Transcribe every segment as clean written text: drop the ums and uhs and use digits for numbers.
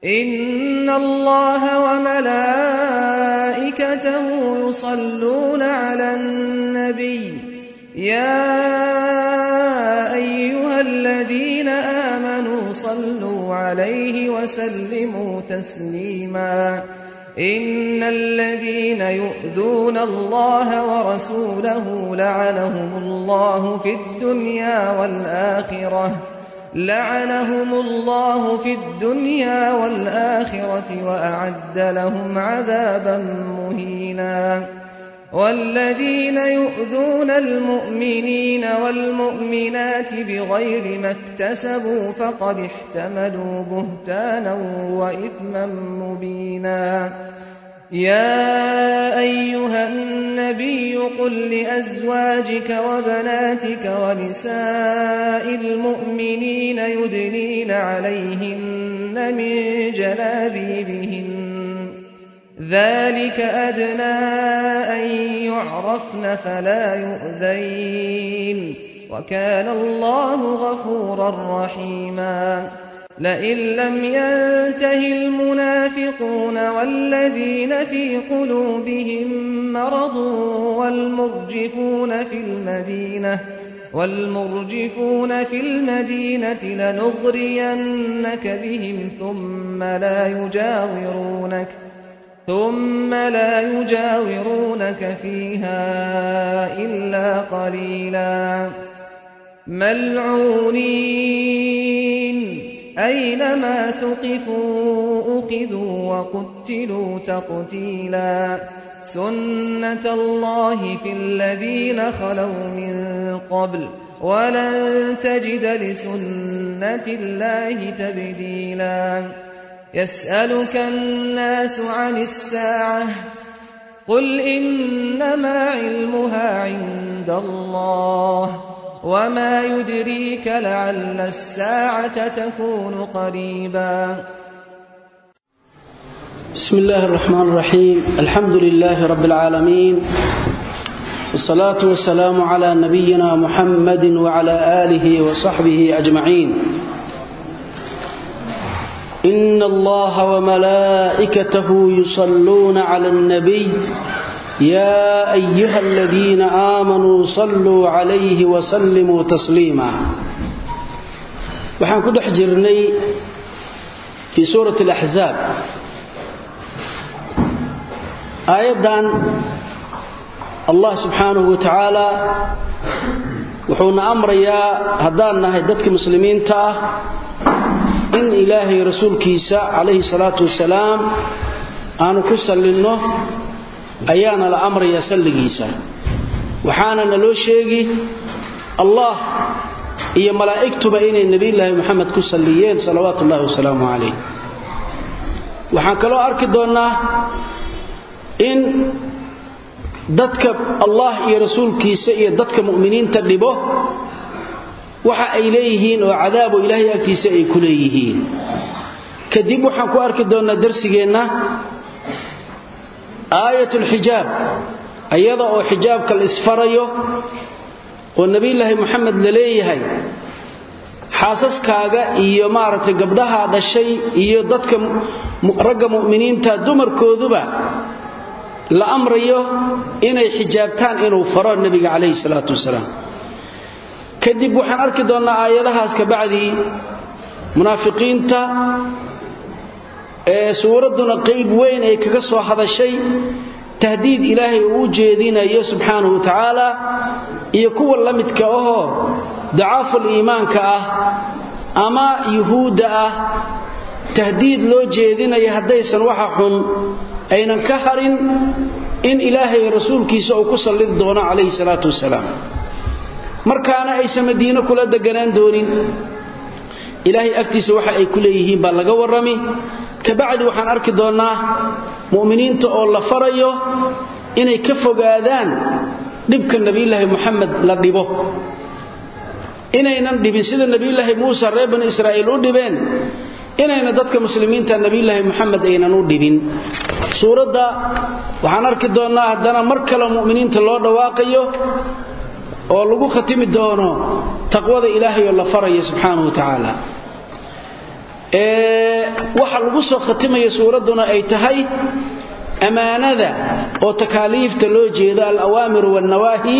إن الله وملائكته يصلون على النبي يا أيها الذين آمنوا صلوا عليه وسلموا تسليما إن الذين يؤذون الله ورسوله لعنهم الله في الدنيا والآخرة وأعد لهم عذابا مهينا والذين يؤذون المؤمنين والمؤمنات بغير ما اكتسبوا فقد احتملوا بهتانا وإثما مبينا يا أيها النبي قل لأزواجك وبناتك ونساء المؤمنين يدنين عليهن من جلابيبهن ذلك أدنى أن يعرفن فلا يؤذين وكان الله غفورا رحيما لئن لم ينته المنافقون والذين في قلوبهم مرض والمرجفون في المدينة لنغرينك بهم ثم لا يجاورونك فيها إلا قليلا ملعونين أينما ثقفوا أخذوا وقتلوا تقتيلا سنة الله في الذين خلوا من قبل ولن تجد لسنة الله تبديلا يسألك الناس عن الساعة قل إنما علمها عند الله وما يدريك لعل الساعة تكون قريبا بسم الله الرحمن الرحيم الحمد لله رب العالمين والصلاة والسلام على نبينا محمد وعلى آله وصحبه أجمعين إن الله وملائكته يصلون على النبي يا أيها الذين آمنوا صلوا عليه وسلموا تسليما وحن كده حجرني في سورة الأحزاب آيضا الله سبحانه وتعالى وحونا أمر يا هدانا هدتك مسلمين تا إن إلهي رسول كيسا عليه الصلاة والسلام أنا كسلنه ayaana la amraya salligiisa waxaana loo sheegay Allah iyo malaa'iktuba inay nabiga Muhammad ku salliyeen salawaatullaahi wasalaamu alayhi waxaan kala arki doonaa in dadka Allah iyo rasuulkiisa iyo dadka muuminiinta dhibo waxa ay leeyihiin oo cadaabo Ilaahay agtiisa ay ku leeyihiin kadib waxaan ku arki doonaa darsigeena آية الحجاب أيضا أو حجابك الإسفريو والنبي الله محمد لليهي حاسس كاغا إيو مارت قبلها هذا الشيء إيو ضدك رقم مؤمنين تدمر كوذبا لأمر إيو إني حجابتان إنو فرار النبي عليه الصلاة والسلام كذب وحن أركضنا آياتها اسكبعدي منافقين تا suuraduna qayb weyn ay kaga soo hadashay tahdiid ilaahay uu jeedinayo subhanahu wa ta'ala iyo kuwa la midka ah daaful iimaanka ah ama yahuuda ah tahdiid loo jeedinayo hadaysan waxa xun aynan ka harin in ilaahay rasuulkiisa uu ku sallid doono kaleey salaatu wasalaam markaana ay Madiina kula deganaan doonin ilaahay agtiisa waxa ay ku leeyihiin baa laga warrami kabacdi waxaan arki doonaa muuminiinta oo la farayo inay ka fogaadaan dhibka nabiyilaahi Muhammad la dhibo inaynan dhibin sida nabiyilaahi Muusa reer bani Israa'iil u dhibeen inayna dadka muslimiinta nabiyilaahi Muhammad aynan u dhibin suurada waxaan arki doonaa hadana mar kale muuminiinta loo dhawaaqayo oo lagu khatimi doono taqwada ilaahay oo la farayo subhanahu wa ta'ala waxa lagu soo khatimayo suuraduna ay tahay amaanada oo takaaliifta loo jeedo al-awaamir wan nawahi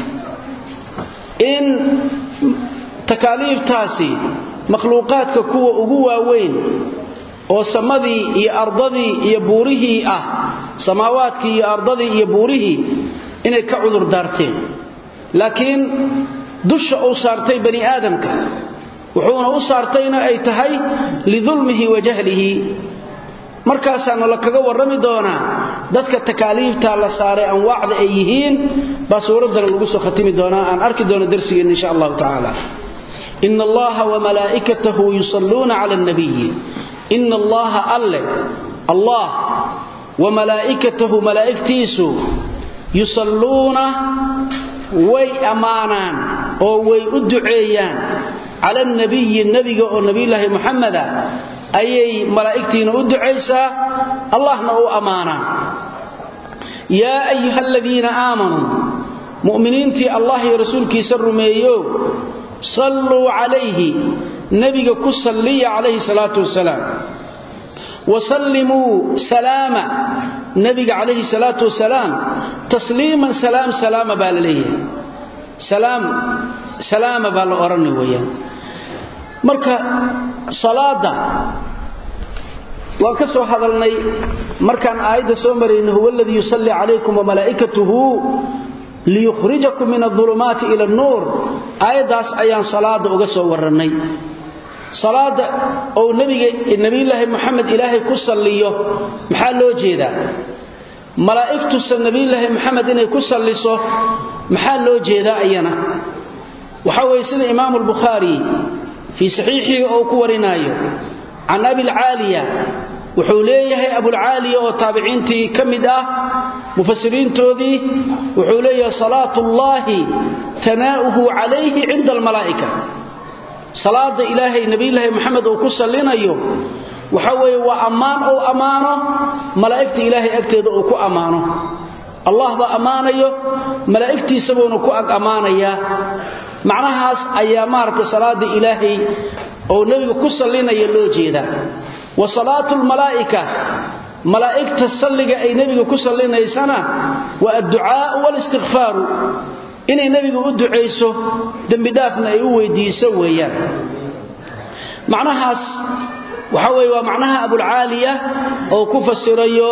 in takaaliiftaasi makhluuqaadka kuwa ugu waaweyn oo samadii iyo ardadii iyo buurihii ah samaawaadkii iyo ardadii iyo buurihii inay ka cudur daarteen laakiin dusha uu saartay bani aadamka wuxuuna u saartayna ay tahay lidulmihi wa jahlihi markaasaana la kaga warrami doonaa dadka takaaliifta la saaray anwaacda ay yihiin baa suuradan lagu soo khatimi doonaa aan arki doono darsiga insha Allah ta'ala inna allaha wa malaa'ikatahu yusalluna 'ala an-nabiy inna allaha Allah wa malaa'ikatahu malaa'iktiisu yusalluna way amaanan oo way u duceeyaan 'ala an-nabiy nabiga oo nabiillahi muhammada ayay malaa'iktiina u duceysaa allahna uu amaana ya ayyuhalladheena aamanu mu'miniintii allah iyo rasuulkiisa rumeeyo sallu alayhi nabiga ku salliya alayhi salatu wassalam wa sallimu salama nabiga alayhi salatu wassalam tasliman salama balalayhi salama bal orani weeyaan marka salaada waan ka soo hadalnay markaan aayada soo marayno huwa alladhi yusalli alaykum wa malaa'ikatuhu liyukhrijakum min adh-dhulumati ila an-nur aayadaas ayaan salaada uga soo waranay salaada oo nabiga Muhammad ilaahay ku salliyo maxaa loo jeedaa malaa'iktu nabiga Muhammad inay ku salliso maxaa loo jeedaa ayana waxa way sida imaam al-bukhari في صحيحه أو كورنايو عن أبي العالية وحوليه أبو العالية وتابعينتي كمدة مفسرين توذي وحوليه صلاة الله ثناؤه عليه عند الملائكة صلاة إلهي نبي الله محمد وكسر لنا يوم وحوي وأمان أو أمانه ملائكة إلهي أكتد أو كأمانه الله بأمانه ملائكتي سبون كأك أمانه macnahaas ayaa maarta salaada ilaahay oo nabiga ku sallinaya loo jeeda wa salaatul malaa'ikta salliga ay nabiga ku sallinaysana wa addu'a wal istighfar inay nabiga u duceyso dambi dhaafna ay u weydiiso weeyaan macnahaas waxa weey waa macnaha Abu al-Aliya oo ku fasirayo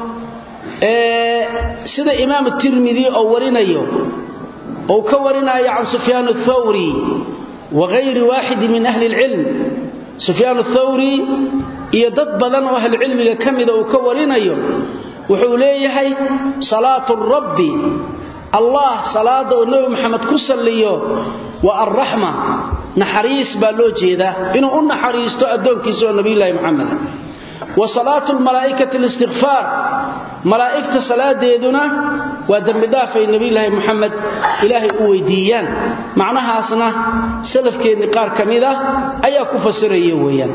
sida Imam at-Tirmidhi oo warinayo أو كورنا عن سفيان الثوري وغير واحد من أهل العلم سفيان الثوري يدد بدن أهل العلم كمد أو كورنا وحوليه صلاة الرب الله صلاة النبي محمد كسليه والرحمة نحريس بالوجه ذا إنه قلنا حريس تؤدون كسوى النبي الله محمد وصلاة الملائكة الاستغفار ملائكة صلاة ديدنا ودم دافع النبي الله محمد إلهي أويديان معناها أصنع سلف كي نقار كميدة أيها كفسرية ويان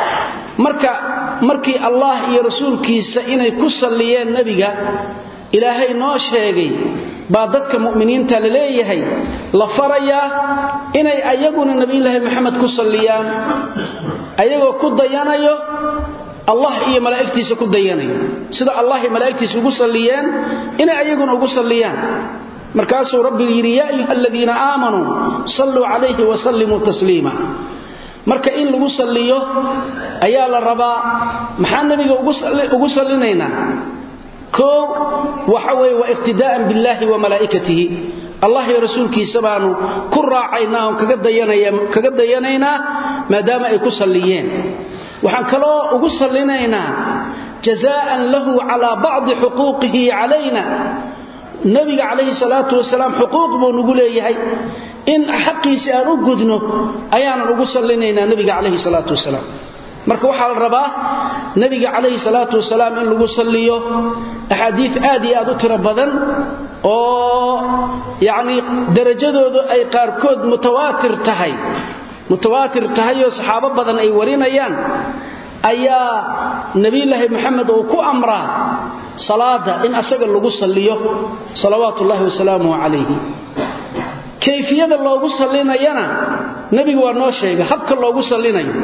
مركي الله يا رسول كيسا إنه يكسر ليان نبيك إلهي نوشيغي بعدك مؤمنين تلليه لفريا إنه أيقون النبي الله محمد كسر ليان أيقون كديانا الله iyo malaa'iktiisa ku dayanay sida Allah iyo malaa'iktiisa ugu saliyaan ina ayaguna ugu saliyaan markaasuu rabbi yiri ya ayyuhalladheena aamanu sallu alayhi wa sallimu taslima marka in lagu saliyo ayaa la rabaa maxaa nabiga ugu salinayna ko waxa way wa iqtidaa'an billahi wa malaa'ikatihi Allah iyo rasuulkiisa baanu ku raacaynaa oo kaga dayanayna maadaama ay ku saliyeen waxaan kaloo ugu salinaynaa jazaa'an lahu ala ba'd huquuqihi alayna nabiga alayhi salatu wasalaam xuquuq buu nagu leeyahay in xaqiisa aan u gudno ayaan ugu salinaynaa nabiga alayhi salatu wasalaam marka waxa la rabaa nabiga alayhi salatu wasalaam in lagu saliyo ahadiith aad iyo aad u tiro badan oo yaani darajadoodu ay qaar kood mutawaatir tahay oo saxaabo badan ay warinayaan ayaa nabiillahi maxamed oo ku amra salaada in asaga lagu saliyo salawaatullaahi wa salaamuhu alayhi kayfiyada loogu salinayana nabiga waa noo sheegay habka loogu salinayo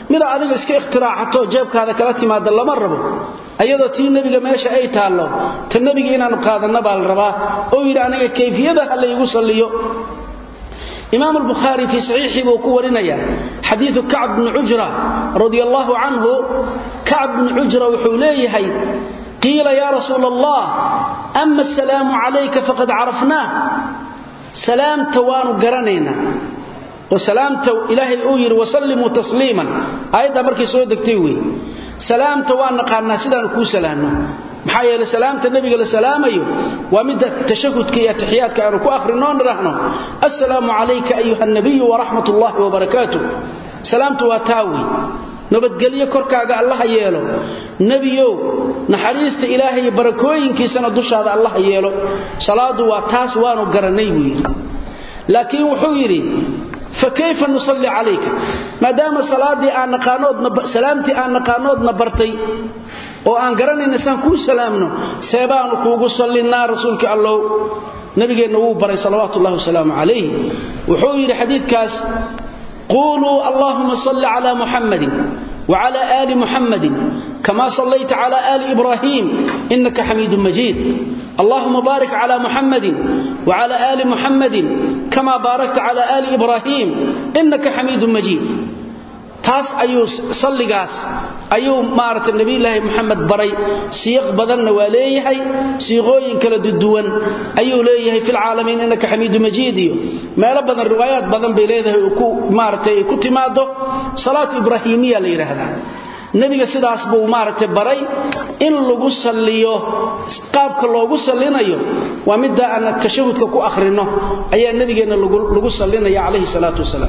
mida adiga iska ikhtiraacto jeebkaada kala timaada lama rabo ayadoo tii nabiga meesha ay taalo tan nabiga inaan qaadana baa la rabaa oo yiri aniga kayfiyada hal igu saliyo إمام البخاري في صحيحه وكورنيا حديث كعب بن عجرة رضي الله عنه كعب بن عجرة وحوليه قيل يا رسول الله أما السلام عليك فقد عرفناه سلام توان قرنينا وسلام تو إلهي أوير وسلموا تسليما أيضا بركي سودك تيوي سلام توان نقارنا سيدان كو سلامنا maxaa yeelay salaamta nabiga la salaamayo waa mid tashahudka iyo taxiyaadka aanu ku akhrinoon rahno assalamu alayka ayuha nabiy wa rahmatullahi wa barakatuh salaamtu waa taawi nabadgeliyo korkaaga Allah yeelo nabiyow naxariista ilaahay barakooyinkiisana dushaada Allah yeelo salaadu waa taas waanu garanay wiil laakiin wuxuu yiri فكيف نصلي عليك ما دام صلاتي ان قانودنا سلامتي ان قانودنا برتي oo aan garanayna san ku salaamno seebaanu kuugu sallinaa rasuulka Allah nabigeena uu baray salawaatu Allahu salaamu alayhi wuxuu yiri xadiidkaas qulu allahumma salli ala muhammadin wa ala ali muhammadin kama sallaita ala ali ibrahim innaka hamidum majid اللهم بارك على محمد وعلى آل محمد كما باركت على آل إبراهيم إنك حميد مجيد taas ayuu salligaas ayuu maartay nabi ilaahi maxamed baray siiq badanna waa leeyahay siiqooyin kala duwan ayuu leeyahay fil caalamiin inaka xamiidu majiid iyo meelo badan riwaayad badan bay leedahay ku maartay ku timaado salaatu ibraahimiya la yiraahdaa nabiga sidaas buu maartay baray in lagu salliyo qaabka loogu sallinayo waa mid aan tashahudka ku akhrino ayaa nabigeena lagu sallinaya kaleey salaatu wasalaam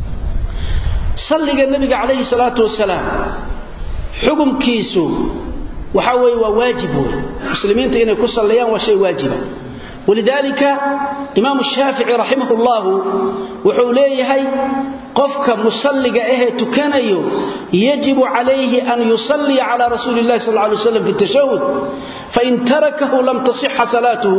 صلى النبي عليه الصلاة والسلام حكم كيسو وحاوي وواجب المسلمين تينا كصليان وشيء واجب ولذلك إمام الشافعي رحمه الله وحوليه قفك مصلق تكنيو يجب عليه أن يصلي على رسول الله صلى الله عليه وسلم في التشهد فإن تركه لم تصح صلاته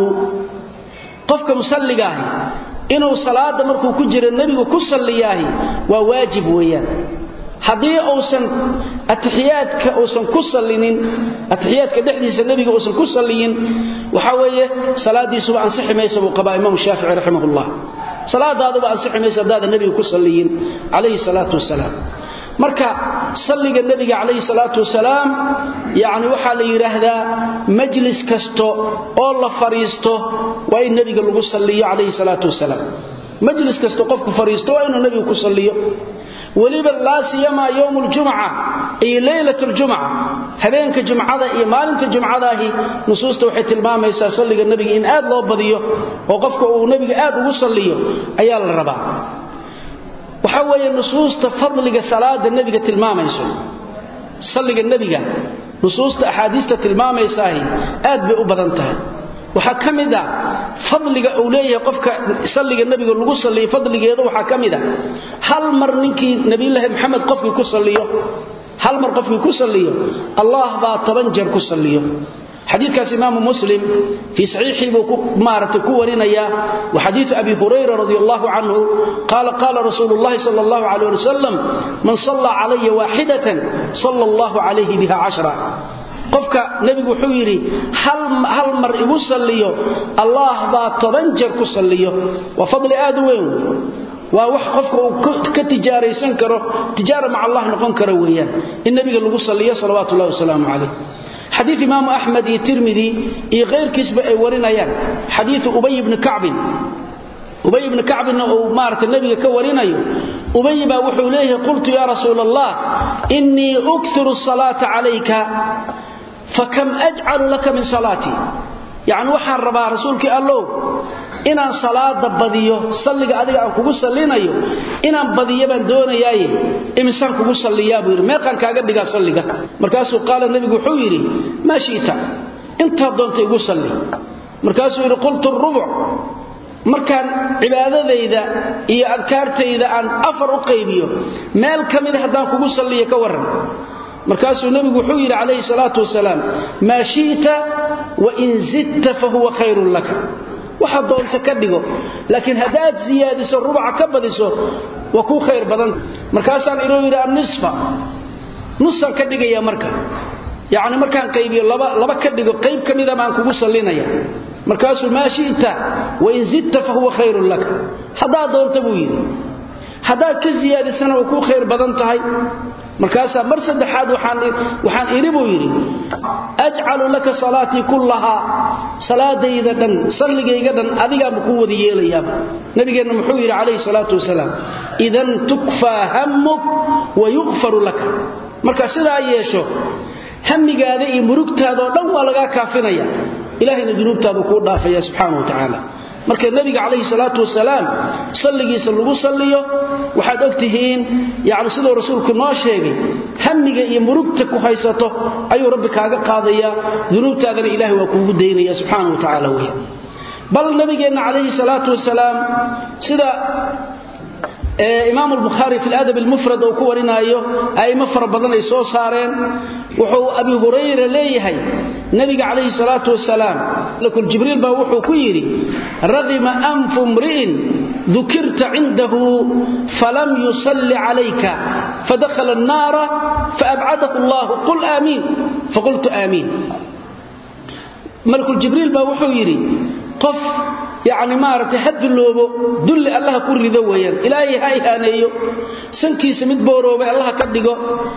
قفك مصلق inuu salaada markuu ku jiro nabiga ku salliyay waa waajib weeyaan hadii uusan atixiyadka uusan ku sallinin atixiyadka dhexdiisa nabiga uusan ku salliyin waxa weeye salaadiisu waa ansaximaysa buu qaba imaam shaafici rahimahullah salaadaadu waa ansaximaysa dada nabiga ku salliyin alayhi salatu wasalaam marka salliga nabiga alayhi salatu wasalaam yaani waxa la yiraahdaa majlis kasto oo la fariisto waa in nabiga lagu salliyo alayhi salatu wasalaam majlis kasto qofku fariisto waa inuu nabiga ku salliyo waliba la siyama yawmul jum'a ay laylatul jum'a habeenka jumcada iyo maalinta jumcadaahi nusuusta waxay tilmaamaysaa salliga nabiga in aad loo badiyo oo qofka uu nabiga aad ugu salliyo ayaa la rabaa waxa weeye nusuusta fadliga salaada nabiga tilmaamayso salliga nabiga nusuusta ahadiista tilmaamaysa aad bay u badan tahay waxa kamida fadliga uu leeyahay qofka salliga nabiga lagu salliyo fadligeedu waxa kamida hal mar ninkii nabi ilaahi maxamed qofkii ku salliyo hal mar qofkii ku salliyo Allah baa 10 jeer ku salliyo حديث كاس إمام مسلم في صحيحه مارت كورنيا وحديث أبي هريرة رضي الله عنه قال رسول الله صلى الله عليه وسلم من صلى علي واحدة صلى الله عليه بها 10 قفك نبي حويري هل مر يصليه الله با تبنجر كصليه وفضل آدوين ووح قفك كتجاريسن كره تجارة مع الله نقون كرويا النبي قال له صليه صلوات الله وسلامه عليه حديث إمام أحمد الترمذي غير كسب ورنيان حديث أبي بن كعب أو مارت النبي كورنيو أبي وحوليه قلت يا رسول الله إني أكثر الصلاة عليك فكم أجعل لك من صلاتي يعني وحان ربا رسولك الله inaan salaada badiyo salliga adiga aan kugu salinayo inaan badiyo baan doonayaa imisan kugu saliyaa buu meeqan kaaga dhiga salliga markaasuu qaal nabigu wuxuu yiri maashita inta doonta igu salli markaasuu yiri qultu rubu markaan cibaadadayda iyo adkaartayda aan afar u qaybiyo meel kamid hadaan kugu salliyo ka waran markaasuu nabigu wuxuu yiri alayhi salatu wasalaam maashita wa in zidta fa huwa khairun laka waxa doonta ka dhigo laakiin hadaad ziyaadiso rubuca ka badiso وكو خير بدن مركاسان إنو يرى النصف نصا كدقى يا مركا يعني مركان قيبي لبا كدقى قيب كميدا ما أنكو صلينا يا مركاسو ما شئت وإن زدت فهو خير لك هذا دون تبوير هذا كزيادة سنة وكو خير بدن تهي مركاسا مرسد حاد وحان إربو يري أجعل لك صلاتي كلها صلاة إذا صلي إذا أذيك بقوة يليا نبينا محمد عليه الصلاة والسلام إذا تكفى همك ويغفر لك مركاسا لا يشو همك هذا مركت هذا لو لغا كافنيا إلهنا ذنوبته بكون دافيا سبحانه وتعالى marka nabiga kaleey salaatu wasalaam salligiisa lagu saliyo waxaad ogtihiin yaani sidoo rasuulku noo sheegay hamiga iyo murugta ku haysato ayuu rabbi kaaga qaadaya dunuubtaadana ilaahay waa kuugu deynaya subhanahu wa ta'ala weey bal nabigeena kaleey salaatu wasalaam sida إمام البخاري في الأدب المفرد أو كورنايو أي مفر بدن أي سو سارين وحو أبي هريرة ليهي نبي عليه الصلاة والسلام لكل جبريل بوحو كيري رغم أنف امرئ ذكرت عنده فلم يصلي عليك فدخل النار فأبعده الله قل آمين فقلت آمين ملك الجبريل بوحو يري قف يعني ما رتحد اللوبو دل الله كل ذويا إلهي هاي هانيو سنكيس مدبوروبي الله كدغو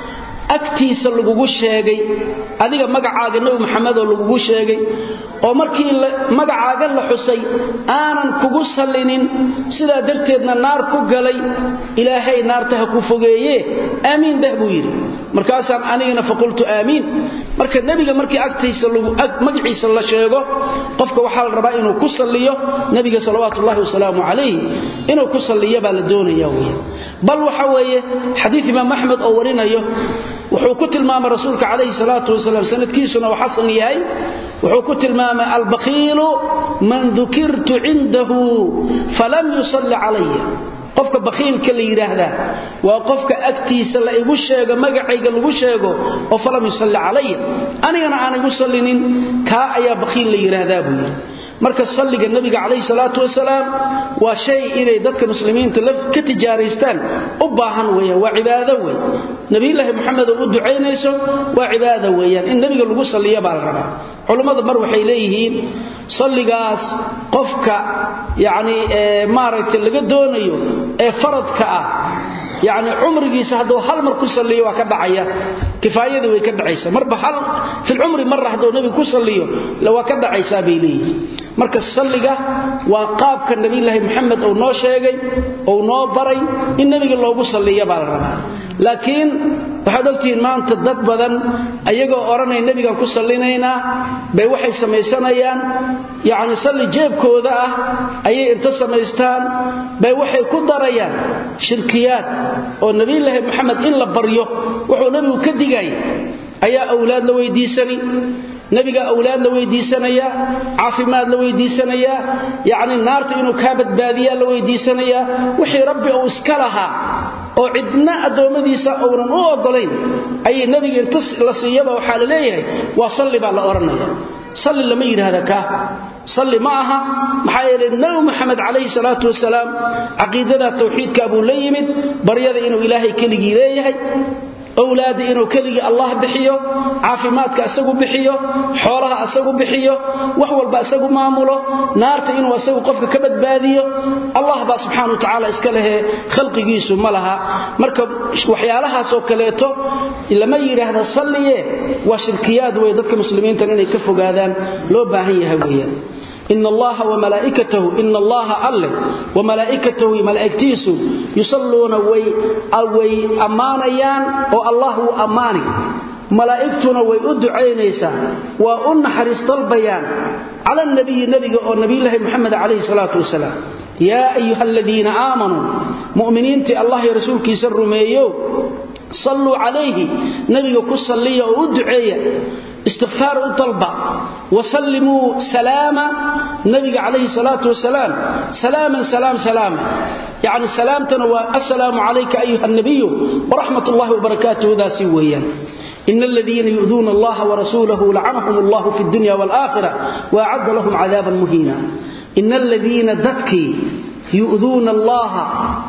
agtiisa lagugu sheegay adiga magacaaga nabi maxamed oo lagugu sheegay oo markii magacaaga la xusay aanan kugu salinin sida darteedna naar ku galay ilaahay naarta ha ku fogeeye aamin dahbu yiri markaasaan anigana faqultu aamin marka nabiga markii agtiisa lagu magaciisa la sheego qofka waxa la rabaa inuu ku saliyo nabiga sallallahu alayhi wasallam inuu ku saliyo baa la doonayaa bal waxa weeye xadiis imaam ahmed oo warinayo wuxuu ku tilmaamay rasuulka kaleey salaatu wasalaam sanadkiisuna waxa xasan yahay wuxuu ku tilmaamay al-bakhil man dhukirtu indahu falam yusalli alayya qofka bakhiilka la yiraahdo waa qofka agtiisa la igu sheego magacayga lagu sheego oo falam yusalli alayya anigana aan igu sallinin ka ayaa bakhiil la yiraahdaa buu marka salliga nabiga kaleey salaatu wasalaam waa shay inay dadka muslimiinta la ka tijaaraystaan u baahan weeyaan waa cibaado weey nabiga maxamed oo duceynayso waa cibaado weeyaan in nabiga lagu salliyo baa la rabaa culimada mar waxay leeyihiin salligaas qofka yaani maaragtay laga doonayo ee faradka ah يعني عمرgiisa hadoo hal mar ku saliyo waa ka dhacaya kifaayada way ka dhacaysa marba hal fil umri mar hadoo nabi ku saliyo la waa ka dhacaysa beelay marka saliga waa qaabka nabi ilaahi maxamed oo noo sheegay oo noo baray in nabiga loogu saliyo baa la rabaa laakiin waxaad ogtiin maanta dad badan ayagoo oranay nabiga ku salinayna bay waxay sameeysanayaan yaani sali jeebkooda ah ayay inta sameystaan bay waxay ku darayaan shirkiyaad oo nabi ilaahi maxamed in la baryo wuxuu nabigu ka digay ayaa awlaad la weydiisani nabiga awlaad la weydiisanaya caafimaad la weydiisanaya yaani naarta inuu ka badbaadiyo la weydiisanaya wixii rabbi uu iska lahaa oo cidna adoomadiisa oonan u ogolayn ay nabiga inta la siiyaba waxa la leeyahay waa salli baa la oranaya salli lama yiraahdo ka صلي معها محايل النبي محمد عليه الصلاة والسلام عقيدة التوحيد كابو ليمد بريادة إنه إلهي كلي ليهي أولادي إنه كلي الله بحيه عافماتك أساقو بحيه حولها أساقو بحيه وحول بأساقو معموله نارت إنه أساقو قفك كبد باذيه الله با سبحانه وتعالى إسكاله خلق جيسو ملها مركب وحيالها سوكاليته إلا ما يري هذا الصلي وشركيات ويددك مسلمين تنين يكفوا قادان لو باهيه هويا إن الله وملائكته إن الله الله وملائكته ملائكتيسو يصلون وي أمانيان والله أماني ملائكتنا ويدعينيسا وأن حريص البيان على النبي الله محمد عليه الصلاة والسلام يا أيها الذين آمنوا مؤمنين الله رسولك سر ميو صلوا عليه نبي كصلي وادعي استغفار طلبا وسلموا سلاما نبي عليه الصلاة والسلام سلاما سلام سلاما يعني سلامتنا والسلام عليك أيها النبي ورحمة الله وبركاته ذا سويا إن الذين يؤذون الله ورسوله لعنهم الله في الدنيا والآخرة وأعد لهم عذابا مهينا إن الذين دكي يؤذون الله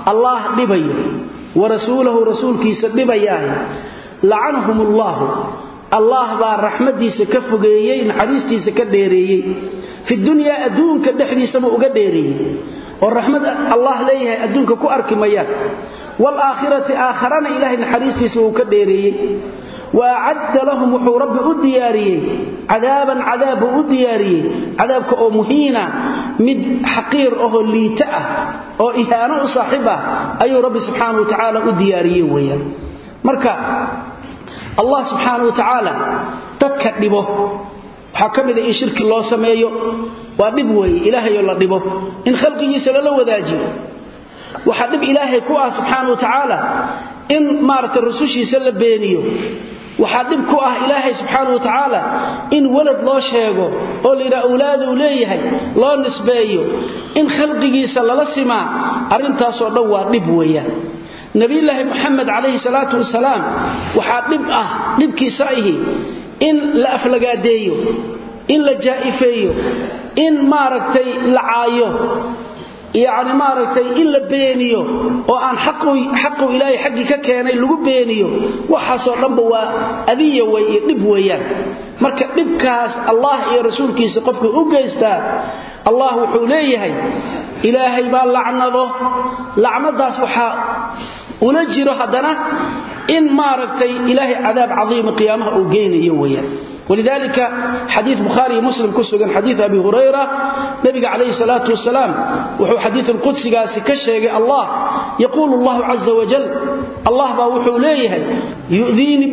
الله دبي ورسوله رسول كيس دبياه لعنهم الله با رحمتيسا كفغيي نحريستيسا كديريي في الدنيا ادونك دخديسا ما uga dheereeyay oo rahmad Allah leeyahay adduunka ku arki mayaan wal aakhirati aakharana ilaahay naxariistiisa uu ka dheereeyay wa a'adda lahum rabbi u diyaariyay adaban adabu u diyaariyay adabka oo muhiina mid xaqiir oo liita ah oo ihaano u saaxiba ayuu rabbi subhanahu wa ta'ala u diyaariyay weeyaan marka Allah subhanahu wa ta'ala dadka dhibo waxa kamid ah in shirki loo sameeyo waa dhib weey ilaahay la dhibo in khalqigiisa la wadaajiyo waxa dhib ilaahay ku ah subhanahu wa ta'ala in maarta rusushiisa la beeniyo waxa dhib ku ah ilaahay subhanahu wa ta'ala in walad loo sheego oo leeyahay awlaadu leeyahay loo nisbeeyo in khalqigiisa la simaa arintaas oo dhan waa dhib weeyaan nabi ilaahi muhammad alayhi salatu wasalaam waxa dhib ah dhibkiisa ahi in la aflagaadeeyo in la jaa'ifeeyo in maaragtay la caayo yaani maaragtay in la beeniyo oo aan xaqu ilaahay xaqi ka keenay lagu beeniyo waxa soo dhanba waa adiya way dhib weeyaan marka dhibkaas Allah iyo rasuulkiisa qofku u geystaa Allah wuxuu leeyahay ilaahay baa lacnadaas waxa una jiro hadana in maaragtay ilaahay cadaab cadiim qiyaamaha uu geynayo weeyaan ولذلك حديث بخاري ومسلم كسغن حديث ابي هريره نبي عليه الصلاه والسلام وهو حديث القدسي قاسي كشيغي الله يقول الله عز وجل الله با وحو ليه يؤذيني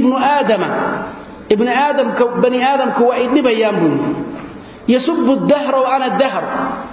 ابن ادم بني ادم كوايدبيان بو يسب الدهر وانا الدهر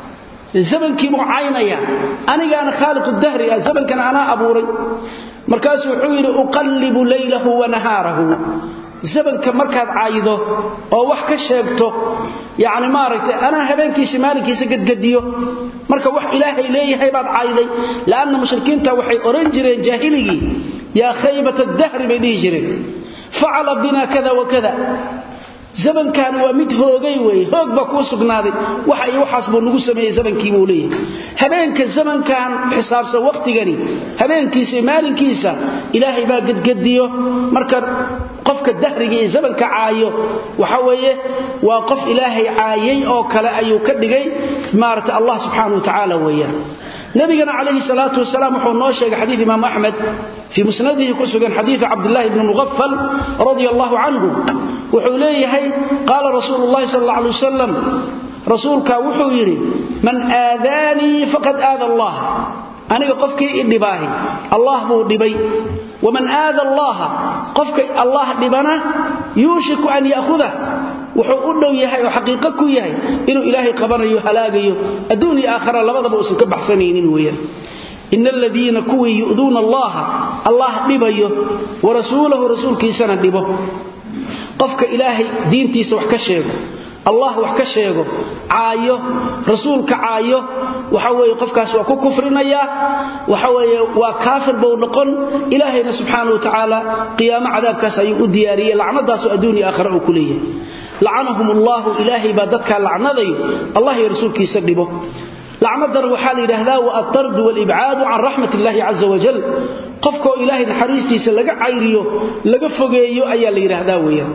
زمنكي معاينيا انا خالق الدهر يا زمن كان انا ابوري markaas wuxuu yiri uqallibu laylahu wa naharahu zabanka markaad caayido oo wax ka sheegto yaani maaragtay ana habeenkiisa maalinkiisa gadgadiyo marka wax ilaahay leeyahay baad caayiday laana mushrikiinta waxay oran jireen jaahiligi ya khaybata ad-dahr bay jireen fa'ala bina kada wa kada zabankan waa mid hoogay way hoog ba ku sugnaaday waxa ay waxaas buu nagu sameeyay zabankii buu leeyahay habeenka zamankan xisaabsan waqtigani habeenkiisa maalinkiisa ilaahay baa gadgadiyo marka qofka dahriga ee zamanka caayo waxa weeye waa qof ilaahay caayay oo kale ayuu ka dhigay maarta Allah subhanahu wa ta'ala weeyaan nabigana alayhi salatu wasalaam wuxuu noo sheegay xadiis imaam ahmed fi musnadihi ku sugan xadiis abdullah ibn mughaffal radiyallahu anhu wuxuu leeyahay qala rasuulullah sallallahu alayhi wasallam rasuulka wuxuu yiri man aadani faqad aada Allah aniga qofkii idibaahi Allah buu dibay waman aada Allah qofkii Allah dibana yuushiku an yaakhudha wuxuu u dhow yahay oo xaqiiqo ku yahay inuu ilaahay qabanayo halaagayo adduun iyo aakhira labadaba uu ka baxsanaynin weeyaan innal ladina kuwi yu'duna Allah dibayo wa rasuuluhu rasuulkiisana dibo qofka ilaahay diintiisa wax ka sheego Allah wax ka sheego caayo rasuulka caayo waxa weeye qofkaas waa ku kufrinaya waxa weeye waa kaafir buu noqon ilaahayna subhanahu wa ta'ala qiyaama cadaabkaas ayuu u diyaariyay lacnadaas adduun iyo aakhira uu kuleeyahay لعنهم الله إلهي بادتك لعنذي الله يرسول كي يسببه لعنذر وحال إلهذا والطرد والإبعاد عن رحمة الله عز وجل قفكو إلهي نحريستي سلقى عيريو لقى فقيو أيا لإلهذا ويا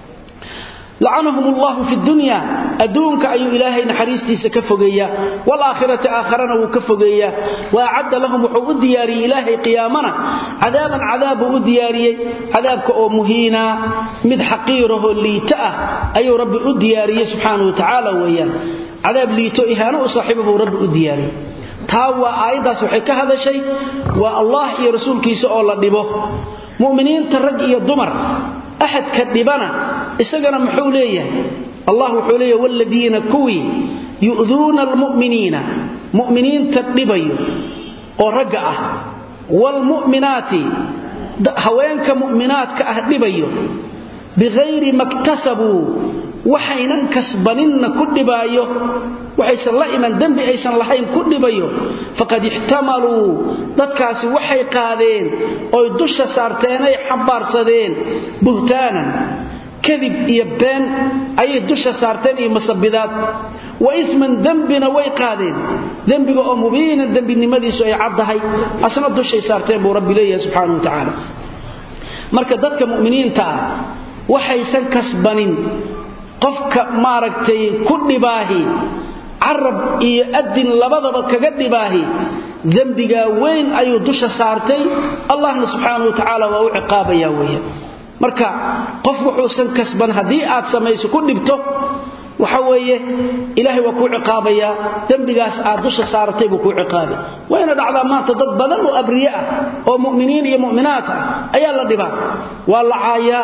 لعنهم الله في الدنيا أدونك أي إلهي نحريستي سكفقيا والآخرة آخرنا وكفقيا وأعد لهم وحو الدياري إلهي قيامنا عذابا عذاب الدياري عذابك أو مهينا مد حقيره اللي تأه أي رب الدياري سبحانه وتعالى وياه عذاب لي تؤهانه صاحبه رب الدياري تاوى آيضا سوحيك هذا شيء والله يا رسول كيس أولا دبه مؤمنين ترقي الدمر أحد كذبنا إسقنا محولية الله حولية والذين كوي يؤذون المؤمنين مؤمنين تذبيو ورقعة والمؤمنات هوانك مؤمنات كأهدبيو بغير ما اكتسبوا وحينا كسبنن كدبايو وحيسن لا إيمان دنبي أيسن لحين كدبايو فقد احتملوا dadkaasi waxay qaadeen oo dusha saarteen ay xambaarsadeen buhtaanan kadib iyo been ay dusha saarteen iyo masabidaad wa isman dambina way qaadeen dambiga oo mubiinan dambinimadiisu ay caddahay asna dushay saarteen buu rabbi leeyahay subxaanahu wa tacaala marka dadka mu'miniinta ah waxaysan kasbanin qofka maaragtay ku dhibaahi carab iyo adin labadaba kaga dhibaahi dambiga weyn ayuu dusha saartay allahna subxaanahu wa tacaala waa u ciqaabaya weeye marka qof wuxuusan kasban haddii aad samayso ku dhibto waxa weeye ilaahay waa ku ciqaabaya dambigaas aad dusha saaratay buu ku ciqaabi wayna dhacdaa maanta dad badan oo abriye ah oo mu'miniin iyo mu'minaat ah ayaa la dhibaa waa la caaya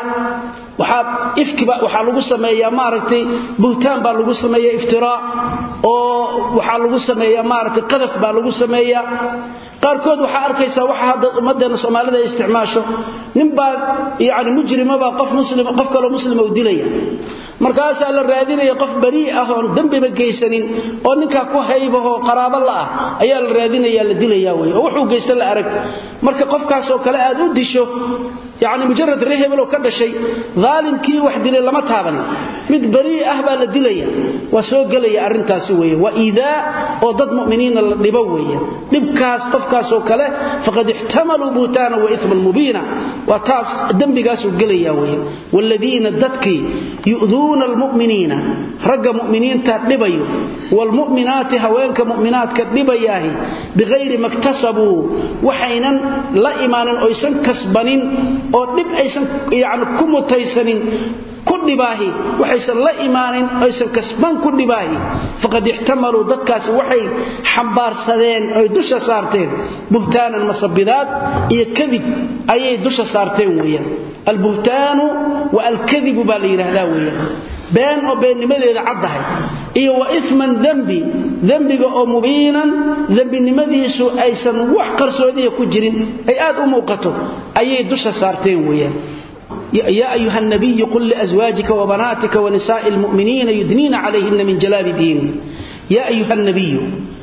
waxa lagu sameeyaa maaragtay buhtaan baa lagu sameeyaa iftiraa oo waxa lagu sameeyaa maaragtay qadaf baa lagu sameeyaa qaarkood waxa arkaysaa waxa hadda ummadeena Soomaalida ay isticmaasho ninba yaani mujrima baa qof kale muslim oo dilaya markaas la raadinaya qof bari ah oo dambiba geysanin oo ninka ku haybaho qaraabo la ah ayaa la raadinaya la dilaya way oo wuxuu geystay la arag marka qofkaas oo kale aad u disho yaani mujarrad rehebel oo ka dhashay zaalimkii wax dilay lama taaban mid bari ah baa la dilaya waa soo galaya arintaas weeye waa iidaa oo dad mu'miniin la dhibo weeye dhibkaas qofkaas oo kale faqad ihtamalu butana wa ithman mubina wa taas dambigaas uu galaya weeye walladina dadki yu'duna almu'minina raga mu'miniinta dhibayo walmu'minati haweenka mu'minaadka dhibayahi bighayri maktasabu waxaynan la imaanin oo aysan kasbanin oo dib aysan yaani ku mutaysanin ku dhibaahi waxaysan la imaanin aysan kasban ku dhibaahi faqad ihtamalu dadkaas waxay xambaarsadeen ay dusha saarteen buhtaanan masabidaad iyo kadib ayay dusha saarteen weeyaan albuhtaanu wa alkadhibu baa la yiraahdaa weeyaan been oo beennimadeeda caddahay iyo wa ithman dambiga oo mubiinan dambinimadiisu aysan wax qarsoodiya ku jirin ay aad u muuqato ayay dusha saarteen weeyaan يا أيها النبي قل لأزواجك وبناتك ونساء المؤمنين يدنين عليهن من جلابيبهن يا أيها النبي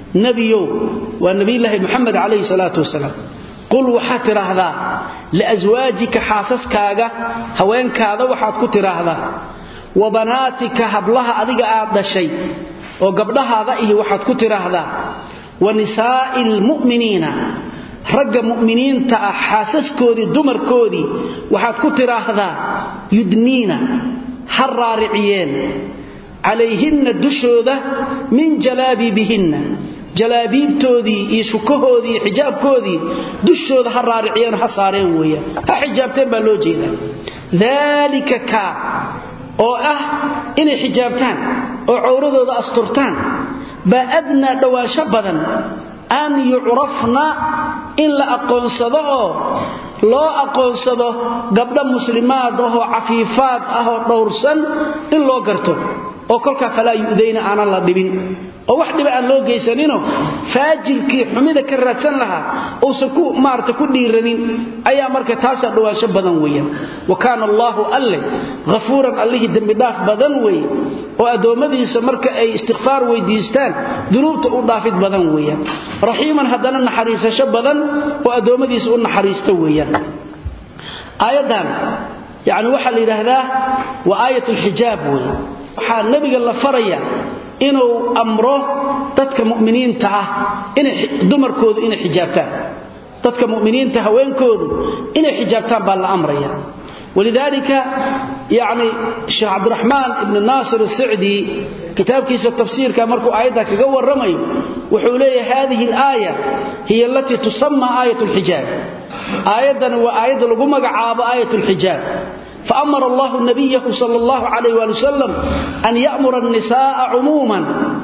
والنبي الله محمد عليه الصلاة والسلام قل وحاتر هذا لأزواجك حاسسك هوينك هذا وحاتكتر هذا وبناتك هبلها أذيك أعد الشيء وقبلها هذا إيه وحاتكتر هذا ونساء المؤمنين ragga mu'miniinta ah xaasaskoodi dumarkoodi waxaad ku tiraahdaa yudniina harraariciyeen calayhinna dushooda min jalaabibihinna jalaabibtoodii iyo shukahoodii xijaabkoodii dushooda harraariciyeen ha saareen weeyaan ha xijaabteen baa loo jeedaa daalika ka oo ah inay xijaabtaan oo cawradooda asturtaan baa adna dhawaasho badan an yu'rafna illa aqoonsado loo aqoonsado gabdha muslimaad ah oo cafiifaad ah oo dhowrsan in loo garto oo kolka fala yuudayna aan la dhibin oo wax dhiba aan loo geysanino faajilkii xumida ka raadsan lahaa oo saku maarta ku dhiiranin ayaa marka taas dhawaasho badan weeyaan wa kaana Allahu alla ghafuuran allihi dambi dhaaf badan weey oo adoomadiisa marka ay istighfaar weydiistaan dunuubta u dhaafid badan weeyaan rahiiman hadana naxariisasho badan oo adoomadiisa u naxariisto weeyaan aayadan yaani waxa la yiraahdaa wa aayatul hijaab weey waxa nabiga la faraya inuu amro dadka mu'miniinta ah inay dumarkoodu inay xijaabtaan dadka mu'miniinta haweenkoodu inay xijaabtaan baa la amraya ولذلك يعني الشيخ عبد الرحمن ابن ناصر السعدي كتاب كيس التفسير كمركو آياتها كقوى الرمي وحوليه هذه الآية هي التي تسمى آية الحجاب آية وآية لقمة عاب آية الحجاب فأمر الله النبي صلى الله عليه وسلم أن يأمر النساء عموما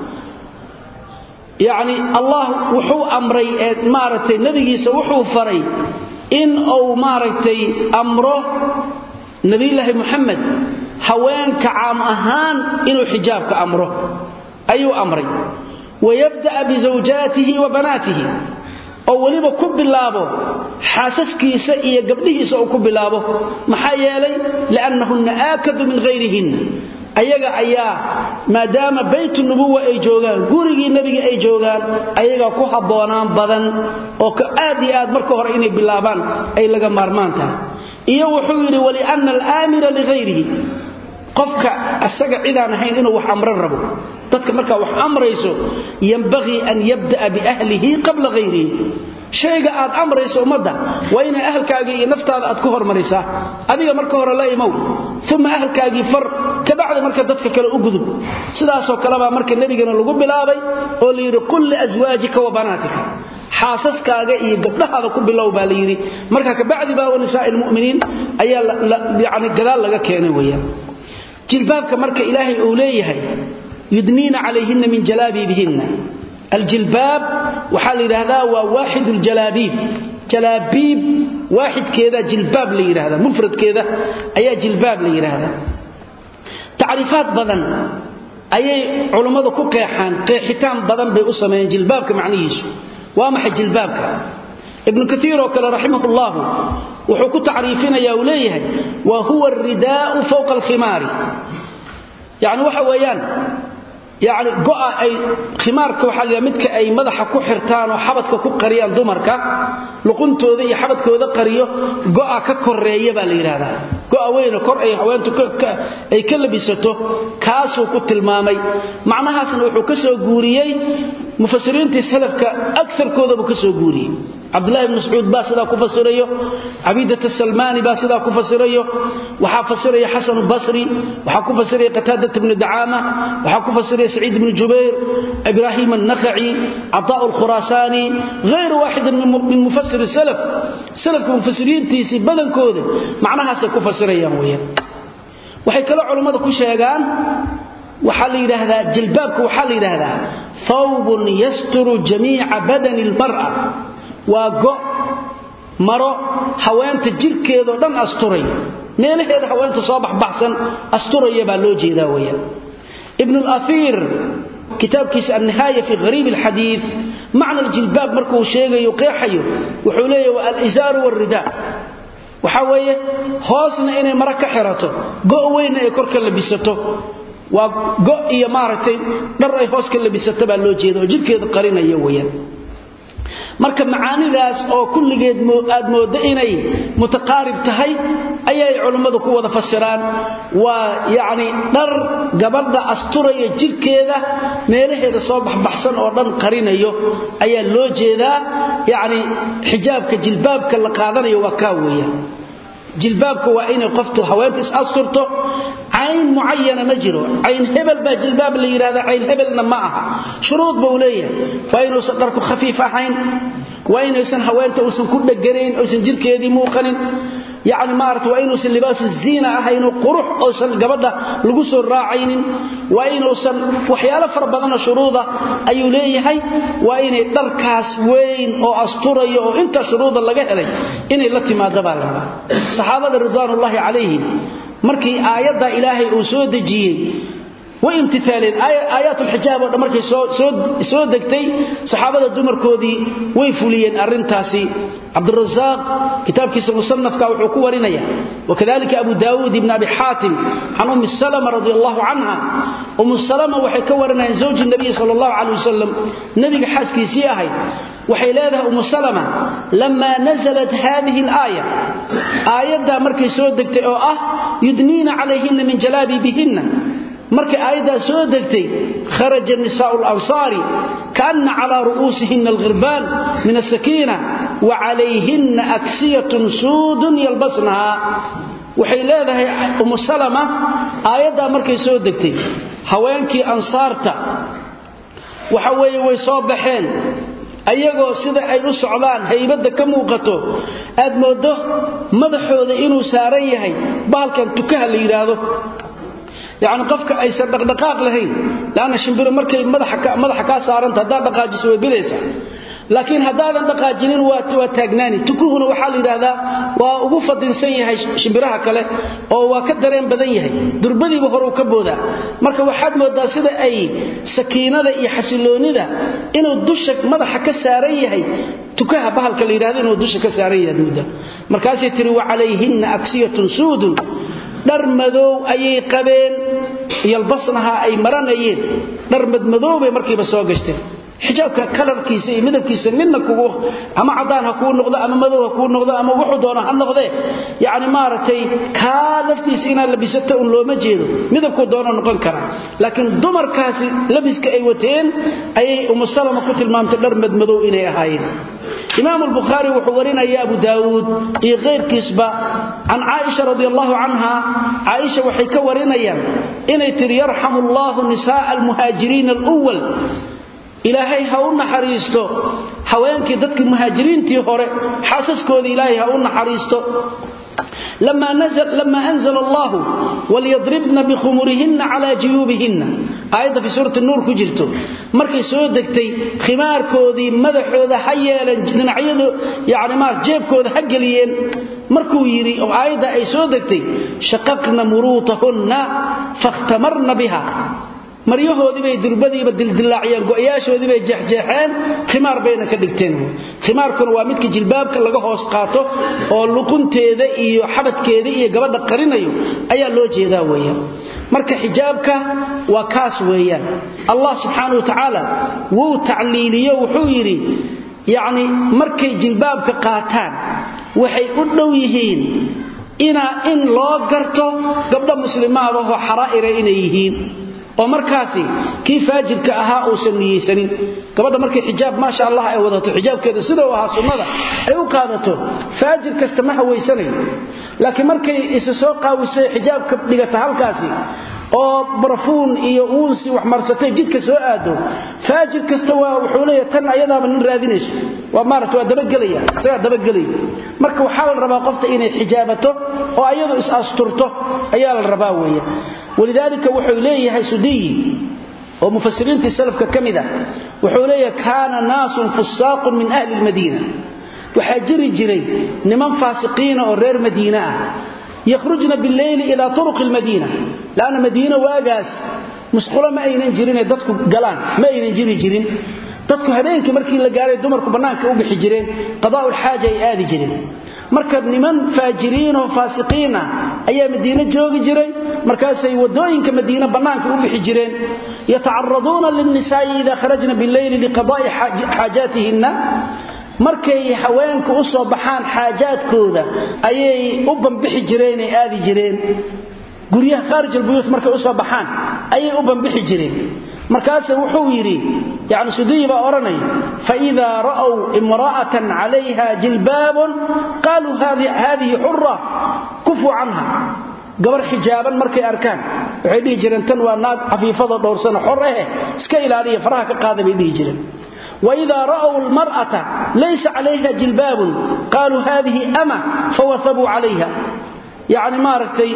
يعني الله وحو أمري مارتي النبي سوحو فري إن أو مارتي أمره نبي الله محمد هوانك عام أهان إنه حجابك أمره أي أمري ويبدأ بزوجاته وبناته أوليبا كب اللابو حاسسكي سئية قبله سأو كب اللابو محايالي لأنهن آكد من غيرهن ayaga ayaa maadaama baytu nubuwa ay joogaan gurigii nabiga ay joogaan ayaga ku haboonaan badan oo ka aad iyo aad marka hore inay bilaabaan ay laga maarmaan tahay iyo wuxuu yiri wali anna al-amira li ghayrihi qofka asaga cidaan ahayn inuu wax amran rabo dadka marka wax amrayso yanbaghi an yabda bi ahlihi qabla ghayrihi shayga aad amrayso umada waa in ahlkaaga iyo naftaada aad ku hormarisaa adiga marka hore la iimow thumma ahlkaagi far ka bacdi marka dadka kale u gudub sidaas oo kale ba marka nabigana lagu bilaabay oo la yiri qul li azwaajika wa banaatika xaasaskaaga iyo gabdhahaada ku bilow baa la yiri marka ka bacdi baa wanisaa'il mu'miniin ayaa yaani gadaal laga keenay weeyaan jilbaabka marka ilaahay uu leeyahay yudniina calayhinna min jalaabibihinna الجلباب وحال هذا وواحد الجلابيب جلابيب واحد كذا جلباب لي هذا مفرد كذا أي جلباب لي هذا تعريفات بدن أي علماء كقيحان قيحتان بدن بأسمين جلبابك معنيش وامح جلبابك ابن كثير وكلا رحمه الله وحكو تعريفين يا وليه وهو الرداء فوق الخمار يعني وحويان يعني قاء أي خمارك وحال يمدك أي مدح كحرتان وحبتك كقريان دمرك لقنتو ذي حبتك وذا قريه قاء ككرية بالإرادة قاء وين كر أي حوانتك أي كل بيسته كاسو كت المامي معناها سنوحو كسو قوريي مفسرين تسلفك أكثر كوذا بكسو قوري عبد الله بن مسعود باسدا كفسريه عبيدة السلماني باسدا كفسريه وحافسريه حسن البصري وحكفسريه قتادة بن دعامة وحكفسريه سعيد بن جبير إبراهيم النخعي عطاء الخراساني غير واحد من مفسر السلف سلف مفسرين تيسي بدن كوذا معناها سكفسريه ويا وحيكلا علماء كشيغان وحال هذا جلبابك وحال هذا ثوب يستر جميع بدن المرأة وقو مرو حوانت جيركيدو دان استوري meelaheeda haweenta soo baxsan asturaya baa loo jeedaa weeyaan ibn al-athir kitabkiisa an-nihaya fi gharib al-hadith macna al-jilbab markuu sheegayo qeexayo wuxuu leeyahay al-izar wal-rida waxa weeye hoosna inay mara ka xirato go weyn ay korka labisato waa go iyo maartay dhar ay hoos ka labisato baa loo jeedaa jidkeeda qarinayo weeyaan marka macaanidaas oo kulligeed aad moodo inay mutaqaarib tahay ayay culimadu ku wada fasiraan waa yaani dhar gabadha asturaya jirkeeda meelaheeda soo baxsan oo dhan qarinayo ayaa loo jeedaa yaani xijaabka jilbaabka la qaadanayo waa ka weeyaan jilbaabka waa inay qoftu haweenta is asturto عين معينة مجره عين هبل بجلباب اللي يراده عين هبلنا معها شروط بولية وإنه صدرك خفيفة عين وإنه يسن هوانته ويسن كل الجرين ويسن جلك يدي موقن يعني مارت وإنه يسن لباس الزينة أهينه قروح أو يسن قبضة لقص الراعين وإنه يسن وحيالة فربضنا شروطه أي ليه هاي وإنه دركاس وين أو أسطوري أو إنت شروط الله جهلي إنه التي ما دبال صحابة رضوان الله عليهم markii aayada ilaahay uu soo dajiyay way imtithaaleen aayatul xijaab oo markii soo degtay saxaabada dumarkoodii way fuliyeen arintaasi Abdurrazzaq kitabkiisa musannafka wuxuu ku warinaya wakadalika Abu Daawud ibn Abi Hatim an Umm Salama radiyallahu anha Umm Salama waxay ka warinayeen zawji Nabi sallallahu alayhi wasallam nabiga xaaskiisii ahay waxay leedahay Umm Salama lama nazalat hadhihi al-aya aayada markii soo degtay oo ah yudniina calayhinna min jalabibihinna markii aayada soo degtay kharaja nisaa'ul ansari kana ala ru'usihinna al-ghirban min as-sakina wa alayhinna aksiyatun sudun yalbasnaha waxay leedahay Umm Salama aayada markii soo degtay haweenkii ansaarta waxa weeye way soo baxeen ayagoo sida ay u socdaan haybada ka muuqato aad moodo madaxooda inuu saaran yahay baalkan tukaha la yiraahdo yaani qofka ay sadaqdaqaaq lahayn laana shimbiro markay madaxa ka saaranta hadaa dhaqaajiso way bilaysa laakiin hadaadan dhaqaajinin waa taagnaani tukuhuna waxa la yiraahdaa waa ugu fadinsan yahay shimbiraha kale oo waa ka dareen badan yahay durbadiiba hore ka booda marka waxaad moodaa sida ay sakiinada iyo xasiloonida inuu dusha madaxa ka saaran yahay tukaha bahalka la yiraahdo inuu dusha ka saaran yahay duuda markaas ay tiri wa alayhinna aksiyatun sudun dar madow ayay qabeen yalbasnaha ay maranayeen dar madow bay markiiba soo gashtay xijaabka kalarkiisa iyo midabkiisa midna kugu ama cadaan ha ku noqdo ama madow ha ku noqdo ama wuxuu doono ha noqdee yaani maartay ka laftiisa ina labisato oo looma jeedo midabku doono noqon kara laakiin dumarkaasi labiska ay wateen ay Salama ku tilmaamtay dhar madow inay ahaayeen Imam al-Bukhari wuxuu warinaya Abu Daawud iyo qeyrkiisba an Aisha radhiyallahu anha Aisha waxay ka warinayaan inay tiri yarhamullahu nisaa al-muhajirin al-awwal ilaahay ha u naxariisto haweenkii dadkii muhaajiriintii hore xaasaskoodii ilaahay ha u naxariisto لما أنزل الله وليضربن بخمرهن على جيوبهن آية في سورة النور كجرته مركي سودكتي خمار كودي مدحوذا حيالا نعيده يعني ما جيب كودي حقليين مركو يري أو آية أي سودكتي شققن مروطهن فاختمرن بها maryahoodii bay durbadiiba dildilaaciyeen go'ayaashoodii bay jeexjeexeen khimaar bayna ka dhigteen khimaarkuna waa midka jilbaabka laga hoos qaato oo luqunteeda iyo xabadkeeda iyo gabadha qarinayo ayaa loo jeedaa weeyaan marka xijaabka waa kaas weeyaan Allah subhanahu wa ta'ala wuu ta'liiliyo wuxuu yiri yaani markay jilbaabka qaataan waxay u dhow yihiin in loo garto gabdha muslimaada oo xaraa'ira inay yihiin oo markaasi kii faajirka ahaa oo sameeyaysanin gabadha markay xijaab ma sha Allah ay wadato xijaabkeeda sida oo ahaa sunnada ay u qaadato faajir kasta ma hawaysanay laakiin markay isa soo qaawisay xijaabka dhigata halkaasi oo barfuun iyo uunsi wax marsatay jidka soo aado faajir kasta waa wuxuu leeyahay tan ayadaaba nin raadinayso waa maarto dabagalaya isaga dabagalay marka waxa la rabaa qofta inay xijaabato oo ayadu is asturto ayaa la rabaa weeyaan ولذلك وحو ليه سدي ومفسرين السلف ككمده وحو ليه كان ناس فساق من أهل المدينة وحاجر الجري نمن فاسقين ورير مدينة يخرجن بالليل إلى طرق المدينة لأن مدينة واقاس مسقولة ما أين جرين دتكو قلان ما أين جرين دتكو هذينك مركي لقاري دمركو بنانك أوبحي جرين قضاء الحاجة آدي جرين marka niman faajiriin oo faasiqiin ayaa Madiina joogi jiray markaas ay wadooyinka Madiina banaanka u bixi jireen yata'arraduna lin-nisaa idha kharajna bil-layl liqada'i haajatihinna markay haweenku u soo baxaan xaajaadkooda ayay u banbixi jireen ay aadi jireen guryaha kharij al-buyut markay u soo baxaan ayay u banbixi jireen markaas wuxuu yiri yaani sudiiba oranay fa idha ra'aw imra'atan 'alayha jilbab qalu hadhihi hurra kufu 'anha gabar xijaaban markay arkaan waxay dhigi jireen tan waa naag afiifada dhowrsan xor ah iska ilaaliya faraha ka qaada bay dhigi jireen wa idha ra'aw al-mar'ata laysa 'alayha jilbab qalu hadhihi ama fawathabu 'alayha yaani maartay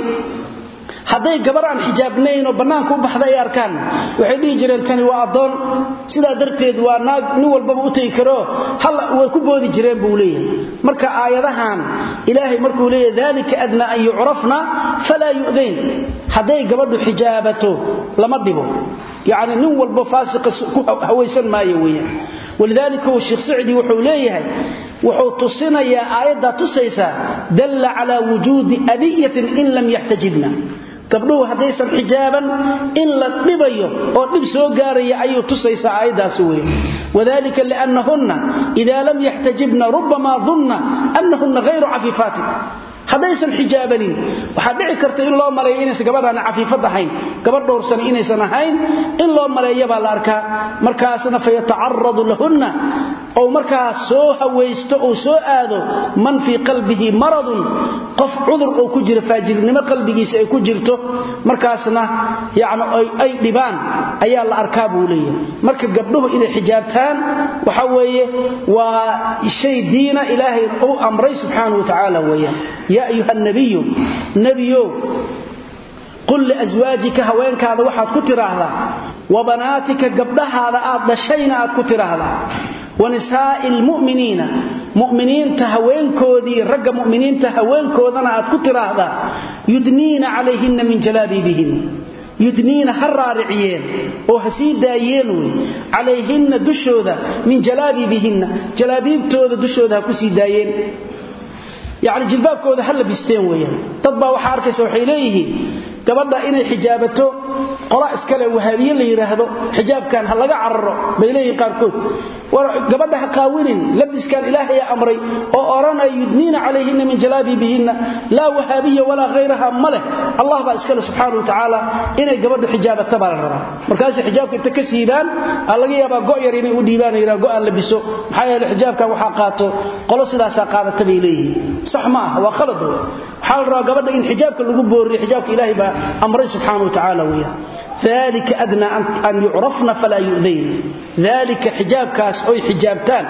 haday gabar aan xijaabnayn oo banaanka u baxday arkaan waxay dhigi jireen tani waa adoon sida darteed waa naag nin walba u tay karo hal way ku boodi jireen buu leeyahay marka aayadahan ilaahay markuu leeyahay dalika adna an yu'rafna fala yu'dayn haday gabadhu xijaabato lama dhibo yaani nin walba faasiq ku hawaysan maayo weeyaan ولذلك الشيخ سعدي وحو ليهي وحو تصنيا آيات تسيسا دل على وجود أذية إن لم يحتجبنا gabdhuhu hadaysan xijaaban in la dhibayo oo dhib soo gaaraya ayuu tusaysa aayadaas weey wadaalika li'annahunna idha lam yahtajibna rubbama dhunna annahunna ghayru afifat hadaysan xijaabanin waxa dhici karta in loo maleeyo inaysan gabadhan afifad ahayn gabadh dhowrsan inaysan ahayn in loo maleeyo baa la arkaa markaasna fayata'arradu lahunna oo markaas soo hawaysto oo soo aado man fi qalbihi maradun qof cudur oo ku jira faajirnimo qalbigiisa ay ku jirto markaasna yaani ay dhibaan ayaa la arkaa buu leeyahay marka gabdhuhu inay xijaabtaan waxa weeye waa shay diina ilaahay oo amray subhanahu wa ta'ala weeyaan ya ayuha nabiyyu qul li azwajika haweenkaada waxaad ku tiraahdaa wa banaatika gabdhahaada aad dhashayna aad ku tiraahdaa ونساء المؤمنين مؤمنين تهوين كودي رق مؤمنين تهوين كودنا أتكتر هذا يدنين عليهن من جلابيبهن يدنين هرارعيين وحسيدايين عليهن دشوذا من جلابيبهن جلابيب توذا دشوذا كسيدايين يعني جلباب كوذا هل بيستين ويا تطبع وحاركس وحيليه gabadha inay xijaabato qola iskale wahaabiye la yiraahdo xijaabkan ha laga cararo bayleey qaarkood war gabadha ha qaawinin labiskan ilaahay amray oo orana yudnina calayhinna min jalabibihinna la wahaabiye wala ghayraha maleh allah ba iskale subhanahu wa ta'ala inay gabadha xijaabata barara markaas xijaabka inta ka siibaan laga yaaba go' yar inay u dhiibaan ira go' aan labiso maxay yahay xijaabka waxa qaato qolo sidaas qaadata bayleey sax ma waa khalad xal raa gabadha in xijaabka lagu booriyo xijaabka ilaahay ba amray subhanahu wa ta'ala weeyaa ذلك أدنى أن يعرفن فلا يؤذين ذلك حجاب كاس أو حجابتان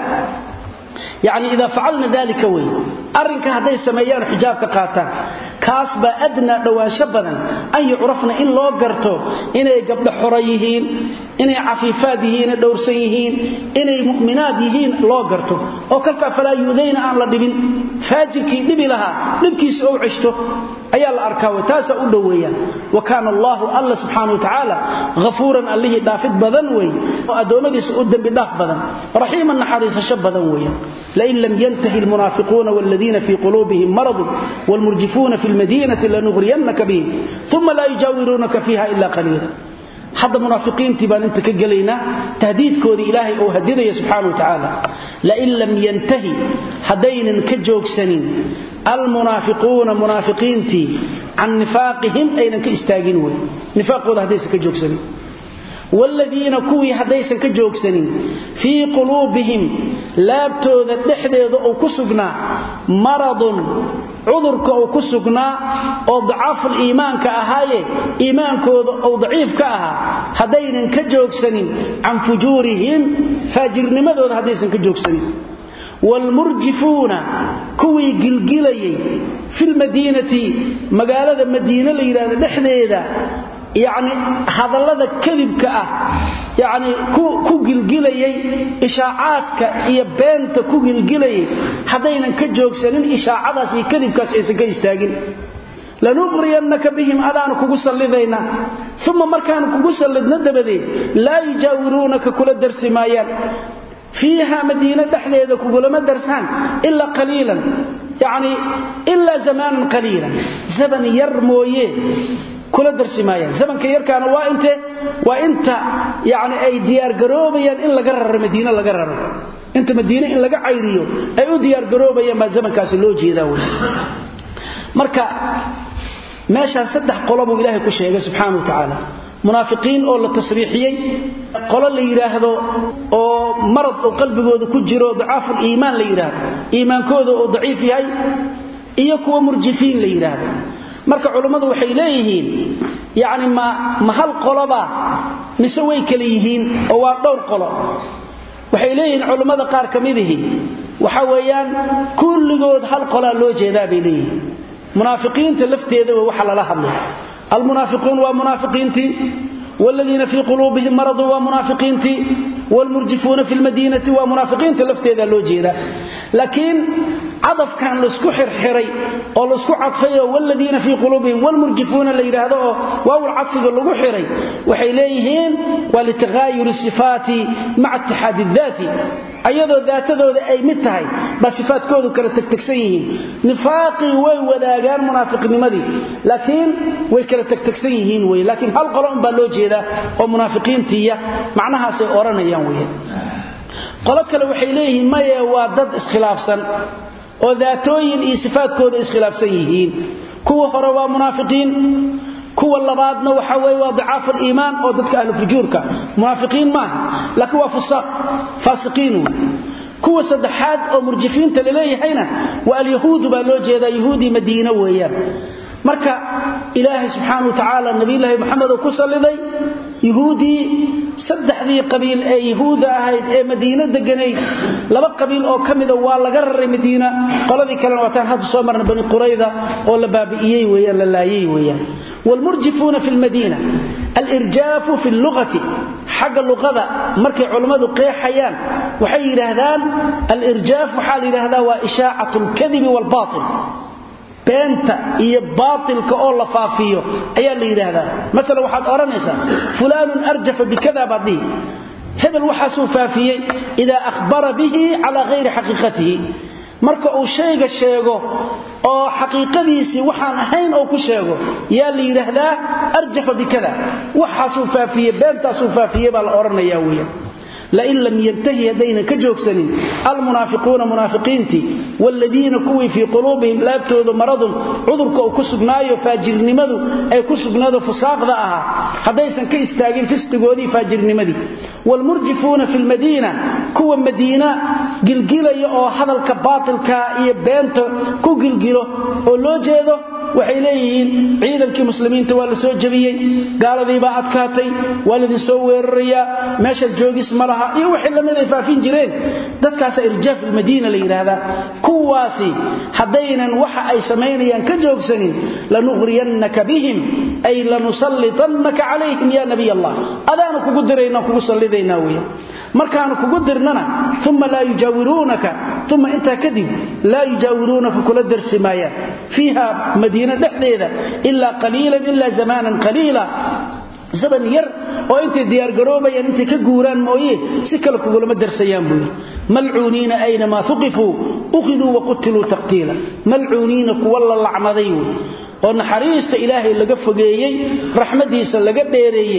يعني إذا فعلنا ذلك وي أرنك هذي سميان حجاب كقاتان كاس بأدنى دواشبنا أن يعرفن إن لو قرتو إني قبل حريهين إني عفيفاتهين دورسيهين إني مؤمناتهين لو قرتو وكلك فلا يؤذين أن لدبين فاجركي دبي لها نبكي سأو عشته أي الأركاوة تاسا أدويا وكان الله سبحانه وتعالى غفورا اللي دافد بذنوي وأدومدي سؤدا بداف بذن رحيما نحريس شب بذنوي لئن لم ينتهي المنافقون والذين في قلوبهم مرض والمرجفون في المدينة لنغرينك بهم ثم لا يجاورونك فيها إلا قليلا حد منافقين تبان انت كجلينا تهديد كودي إلهي أو هديده سبحانه وتعالى لئن لم ينتهي حدين كجوك سنين المنافقون منافقين تي عن نفاقهم أين كاستاجنون نفاق وده هديس كجوك سنين والذين كوي هديس كجوك سنين في قلوبهم لابتو ذا تحديد أو كسقنا مرض عذرك أو كسقنا أو ضعاف الإيمان كأهاية إيمانك أو ضعيف كأها هدين كجوك سنين عن فجورهم فاجر نمذو ذا هديس كجوك سنين والمرجفون كوي قلقلي في المدينة مقالة المدينة اللي نحن يعني هذا الذي كذب كأه يعني كو قلقلي إشاعاتك إيا بانت كو قلقلي هذين كجوك سنين إشاعات كذب كأسيسا كيستاقين لنغرينك بهم أدانك قصة لذينا ثم مركانك قصة لذندبذي لا يجاورونك كل الدرس مايان فيها مدينة دحليدك وقول ما درسان إلا قليلا يعني إلا زمان قليلا زمن يرمويه كل درس مايا زمن كير كان وانت يعني أي ديار قروبيا إلا قرر مدينة لا قرر انت مدينة إلا قعيريو أي ديار قروبيا ما زمن كاسلوجي ذاول مركا ماشا سدح قلبه إلهي كشيء سبحانه وتعالى منافقين أو التصريحيين قال اللي يراهدوا أو مرض أو قلبه كجروا ضعاف الإيمان اللي يراهد إيمان كوده أو ضعيف هاي إيكوا مرجفين اللي يراهد marka culimadu waxay leeyihiin yaani ma hal qoloba misaway kala yihiin oo waa dhowr qolo waxay leeyihiin culimada qaar kamidii waxa weeyaan kulligood hal qola loo jeedaa bay leeyihiin munaafiqiinta lafteeda waxa la hadlay المنافقون ومنافقينتي والذين في قلوبهم مرض ومنافقينتي والمرجفون في المدينة ومنافقين تلفتي ذا اللوجيرة لكن عضف كان لسكو حرحري أو لسكو عطفية والذين في قلوبهم والمرجفون اللي يرهدوا وهو العطف اللي حري وحيليهين ولتغاير الصفات مع اتحاد الذات أيضا ذاتذو أي متهي بصفات كودو كانت تكتكسيهين نفاقي وذاقان منافق نمدي لكن وكانت تكتكسيهين لكن هل قرأن بالوجه ذا ومنافقين تيا معناها سيئورنا ينويه قلت له وحيليه ما يوادد اسخلافسا وذاتوين إي صفات كودو اسخلافسيهين كوه هروا منافقين كوه اللبادنا وحوي وضعاف الإيمان وددك أهل فجورك منافقين ما لكن هو فاسقين كوه صدحات أو مرجفين تلليه هنا واليهود بالوجه ذا يهودي مدينة وياه marka ilaahay subhanahu wa ta'ala nabi ilaahay maxamed oo ku saliday yahuudi saddexdii qabiil ee yahuuda ahayd ee madiina deganay laba qabiil oo kamida waa laga raray madiina qoladii kale wataan had soo marna bani qurayda oo la baabi'iyay weeyaan la laayay weeyaan wal murjifuna fil madina al irjaf fi al lughati xaq lughada markay culimadu qeexayaan waxay yiraahdaan al irjaf waxa la yiraahdaa waa ishaa'atu al kadhib wal baatil beenta iyo baatilka oo la faafiyo ayaa la yiraahdaa mesela waxaad oranaysaa fulanun arjafa bikada badi hebel waxa soo faafiyay ida akhbara bihi ala ghayri haqiqatihi marka uu shayga sheego oo xaqiiqadiisii waxaan ahayn oo ku sheego yaa la yiraahdaa arjafa bikada waxa soo faafiye beenta soo faafiye baa la oranayaa weeyo لئن لم ينتهي يدينا كجوكسنين المنافقون منافقينتي والذين كوي في قلوبهم لا يبتوذوا مرض عذرك أو كسبنايو فاجر نمدو أي كسبنايو فساق ذاها حديثا كيستاقين فستقودي فاجر نمدي والمرجفون في المدينة كوى مدينة قلقلة يؤو حذا الكباطل كائية بينت كو قلقلة ولو جيدو waxay leeyihiin ciidankii muslimiinta waa la soo jabiyay gaaladii baa adkaatay waa la soo weeraraya meesha joogis malaha iyo wixii lamid ay faafin jireen dadkaas irjaaf madiina la yiraahdaa kuwaasi hadaynan waxa ay sameeyaan ka joogsanin lanughriyanaka bihim ay lanusallitanaka alayhim ya nabiy allah adaana kugu dirayna kugu sallideena weeyo markaan kugu dirnana thumma la yujawirunaka thumma inta kadib la yujawirunaka kula darsimaaya fiha مدينة دحديدة إلا قليلا إلا زمانا قليلا زمن ير وانت ديار قروبة انت كقوران مويه سكلك وقول ما درسيان بوي ملعونين أينما ثقفوا أخذوا وقتلوا تقتيلا ملعونين كوالله اللعنضي وأن حريصة إلهي اللي قفقيي رحمتيسا اللي قبيريي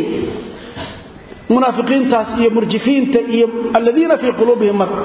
منافقين تاسية مرجفين الذين في قلوبهم مرض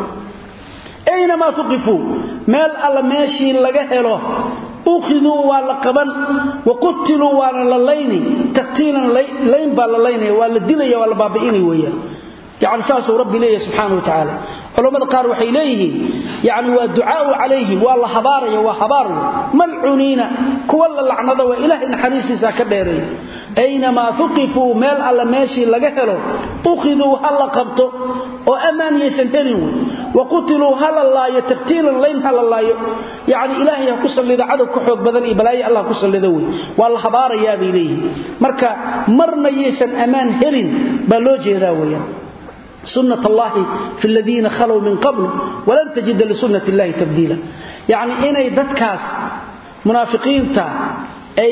أينما ثقفوا مال الله ماشي اللي قهله أخذوا والقبن وقتلوا واللين تقتيلا لين باللين والدنيا والبابئين ويا يعني ساسه ربي ليه سبحانه وتعالى علماء قالوا إليه يعني والدعاء عليهم والله حباريا وحباريا ملعونين كوال اللعنة وإله حريصي ساكبيرين أينما ثقفوا مال الله ماشي لقهلوا أخذوا هلا قبطوا وأمان يسنتنوا وقتلوا هلا الله يتقتيلا لين هلا الله يعني إلهي كسر لذا عدو كحوك بدن إبلاي الله كسر لذوي والله حباريا بإليه مركا مرنا يسن أمان هلين بلوجه ذاويا سنة الله في الذين خلوا من قبل ولن تجد لسنة الله تبديلا يعني إني ددكاس منافقين تا أي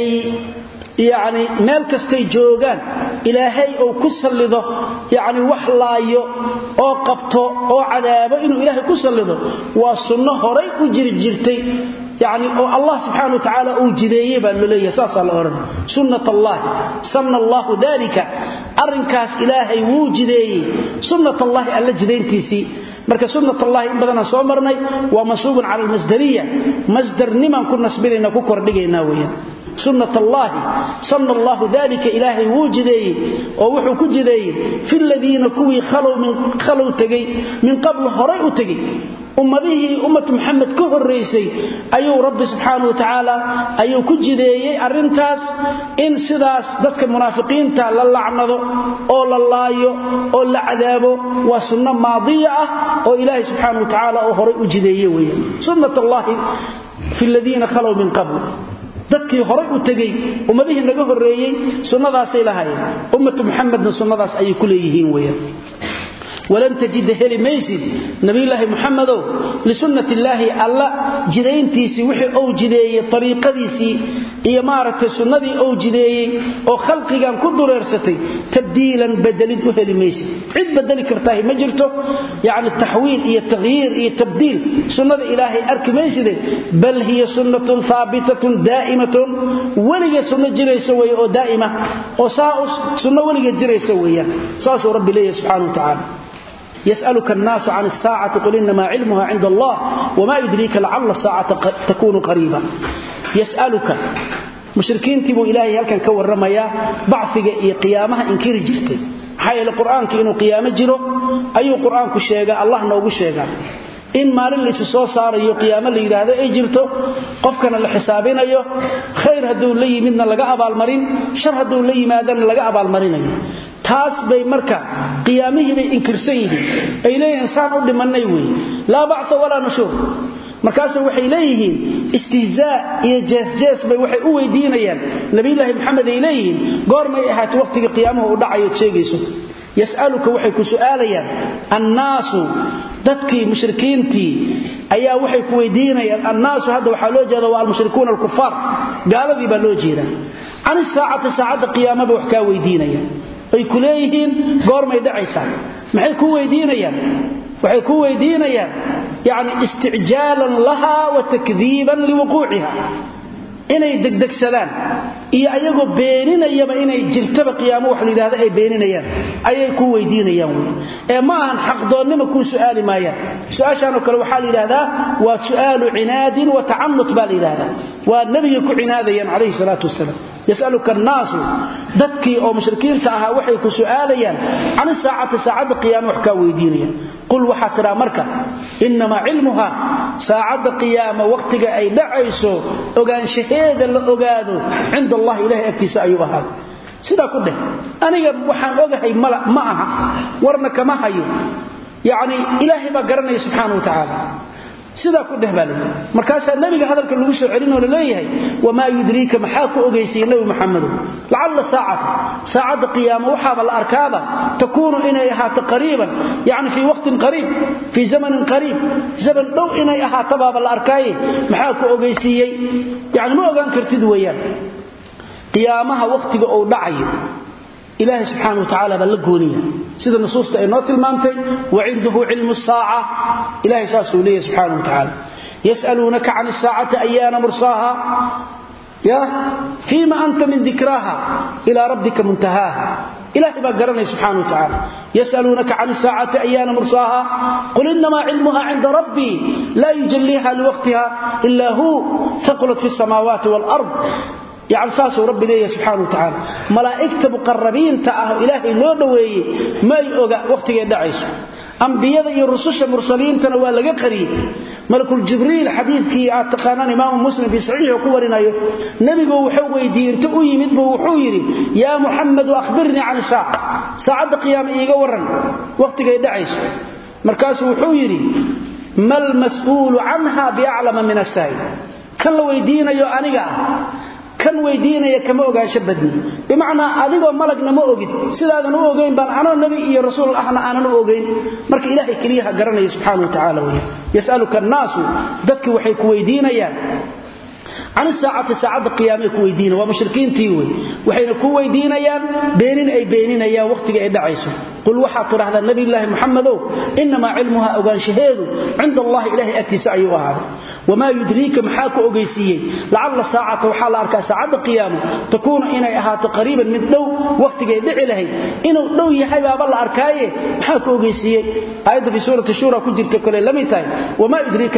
يعني مال كستي جوغان إلهي أو كسلده يعني وحلايو أو قبطو أو عذابه إنه إلهي كسلده والسنة هري أجر جرتي يعني الله سبحانه وتعالى أوجديه باللي يساس الأرض سنة الله سنة الله ذلك أرنكاس إلهي ووجديه سنة الله ألا جدينتيسي marka sunnat allah in badan soo marnay waa masuub على المصدريه مصدر niman ku nasbinayna ku kordhigayna weeyaan سنة الله صلى الله ذلك إلهي وجدي ووحو كجدي في الذين كوي خلوا تجي من قبل هرئ تجي أمة محمد كهر ريسي أيو رب سبحانه وتعالى أيو كجدي أرنتاس إن سداس ذاتك المنافقين تعالى اللعنة أو للايو أو لعذابه وسنة ماضية أو إلهي سبحانه وتعالى أو هرئ جدي سنة الله في الذين خلوا من قبل dadkii horay u tagay ummadihii naga horeeyay sunnadaas ay lahaayeen ummatu muhammadna sunnadaas ay ku leeyihiin weeyaan ولن تجد هلي ميسد نبي الله محمد لسنة الله ألا جدينتيسي وحي أو جديي طريقتيسي إيمارة السنة أو جديي أو خلقي كان كدر يرستي تبديلا بدلت هلي ميسد عد بدل كرتاهي مجرته يعني التحويل إيه التغيير إيه التبديل سنة إلهي أرك ميسد بل هي سنة ثابتة دائمة ولي سنة جري سوي أو دائمة وساؤس سنة ولي جري سوية ساس رب الله سبحانه وتعالى يسألك الناس عن الساعة قل إنما علمها عند الله وما يدريك لعل الساعة تكون قريبا يسألك مشركين تبو إلهي هل كان كور رميا بعثك قيامها إنكير جرتي حي القرآن كإنه قيامة جره أي قرآن كشيغا الله نوغو شيغا إن مالين ليس سو صار يو قيامة اللي هذا أي جرته قفكنا الحسابين أيه خير هدو لي منا لقى أبا المرين شر هدو لي مادن لقى أبا المرين أيه taas bay marka qiyaamihii bay inkirsan yihiin ay leeyihiin insaan u dhimanay weey la ba'th wala nushur markaas waxay leeyihiin istihzaa iyo jees bay waxay u weydiinayaan nabi ilaahi maxamed ay leeyihiin goormay ahaat waqtiga qiyaamaha u dhacayo sheegayso yas'aluka waxay ku su'aalayaan annaasu dadkii mushrikiintii ayaa waxay ku weydiinayaan annaasu hadda waxa loo jeedaa waa mushrikuuna al-kuffar gaaladii baa loo jeedaa an saacada qiyaamada wax ka weydiinayaan ay kuleeyihiin goormay dhacaysaa maxay ku weydiinayaan waxay ku weydiinayaan yani isticjaalan laha wa takdiiban liwuquuciha inay degdegsadaan iyo ayagoo beeninayaba inay jirtaba qiyaamo wax la yiraahdo ay beeninayaan ayay ku weydiinayaan ee ma aan xaq doonnimo ku su'aali maayaan su'aashan kale waxa la yiraahdaa waa su'aalu cinaadin wa ta'annut baa la yiraahdaa waa nabiga ku cinaadayaan alayhi salatu wasalaam يسألك الناس dadkii oo mushrikiinta ahaa waxay ku su'aalayaan an saacada qiyaamo wax ka weydiinayaan qul waxa tira marka inma ilmuha saacada qiyaamo waqtiga ay dhacayso ogaanshaheeda la ogaado inda Allah ilaahi agtiisa ayuu ahaa sida ku dheh aniga waxaan ogahay ma aha warna kama hayo yaani ilaahi ba garanay subhanahu wa ta'ala sida ku dhehbalay markaas nabiga hadalka lagu soo celino leeyahay wama yudrika maxaa ku ogeysay nabi maxamed la'alla saacada qiyaamo waxa la arkaaba takunu inay ahaato qariiban yaani fi waqtin qariib fi zamanin qariib zaman dhow inay ahaato baaba la arkay maxaa ku ogeysay yaani ma ogaan kartid weeyaan qiyaamaha waqtiga oo dhacayo إلهي سبحانه وتعالى بلغونيا سيده النصوص اي نوت المامتي وعنده علم الساعه إلهي ساسوليه سبحانه وتعالى يسالونك عن الساعه ايان مرساها يا فيما انت من ذكراها الى ربك منتهاها إلهي بقرني سبحانه وتعالى يسالونك عن الساعه ايان مرساها قل انما علمها عند ربي لا يجليها لوقتها الا هو ثقلت في السماوات والارض يعني ساسو ربي ليه سبحانه وتعالى ملائكه مقربين تاه الهي لو دويي ما يوغا وقتي دعيس انبياء iyo rususha mursaliintana waa laga qariyay malakul jibriil xadiidkii aad taqaanaan imaam muslim fi sahih ku warinayo nabigu wuxuu weydiintay u yimid buu wuxuu yiri ya muhammad akhbirni an saa'ada qiyaam iiga waran waqtiga dhacayso markaas wuxuu yiri mal mas'uul anha bi'alama min as-sa'il kan la weydiinayo aniga kan weydiinaya kama ogaansho badni bimaana adigoo malagna ma ogid sidaadan u ogeyn baan ana nabi iyo rasuul ahna aanan u ogeyn marka ilaahay kaliya garanay subhanahu wa ta'ala yasaluka an-nasu dadki waxay ku weydiinayaan عن الساعة ساعة قيامة كويدين ومشركين تيوي وحين كويدينيان بينين أي بينين وقت قيد عيسو قل وحاطر هذا النبي الله محمد إنما علمها أوغان شهيد عند الله إله أتساء وهذا وما يدريك محاك أوغيسيين لعل ساعة وحال أركا ساعة قيامة تكون إني أهات قريبا من دو وقت قيد إلهي إنه دو يحيب أبال أركاية محاك أوغيسيين أيضا في سورة الشورى كجرك كل لميتين وما يدريك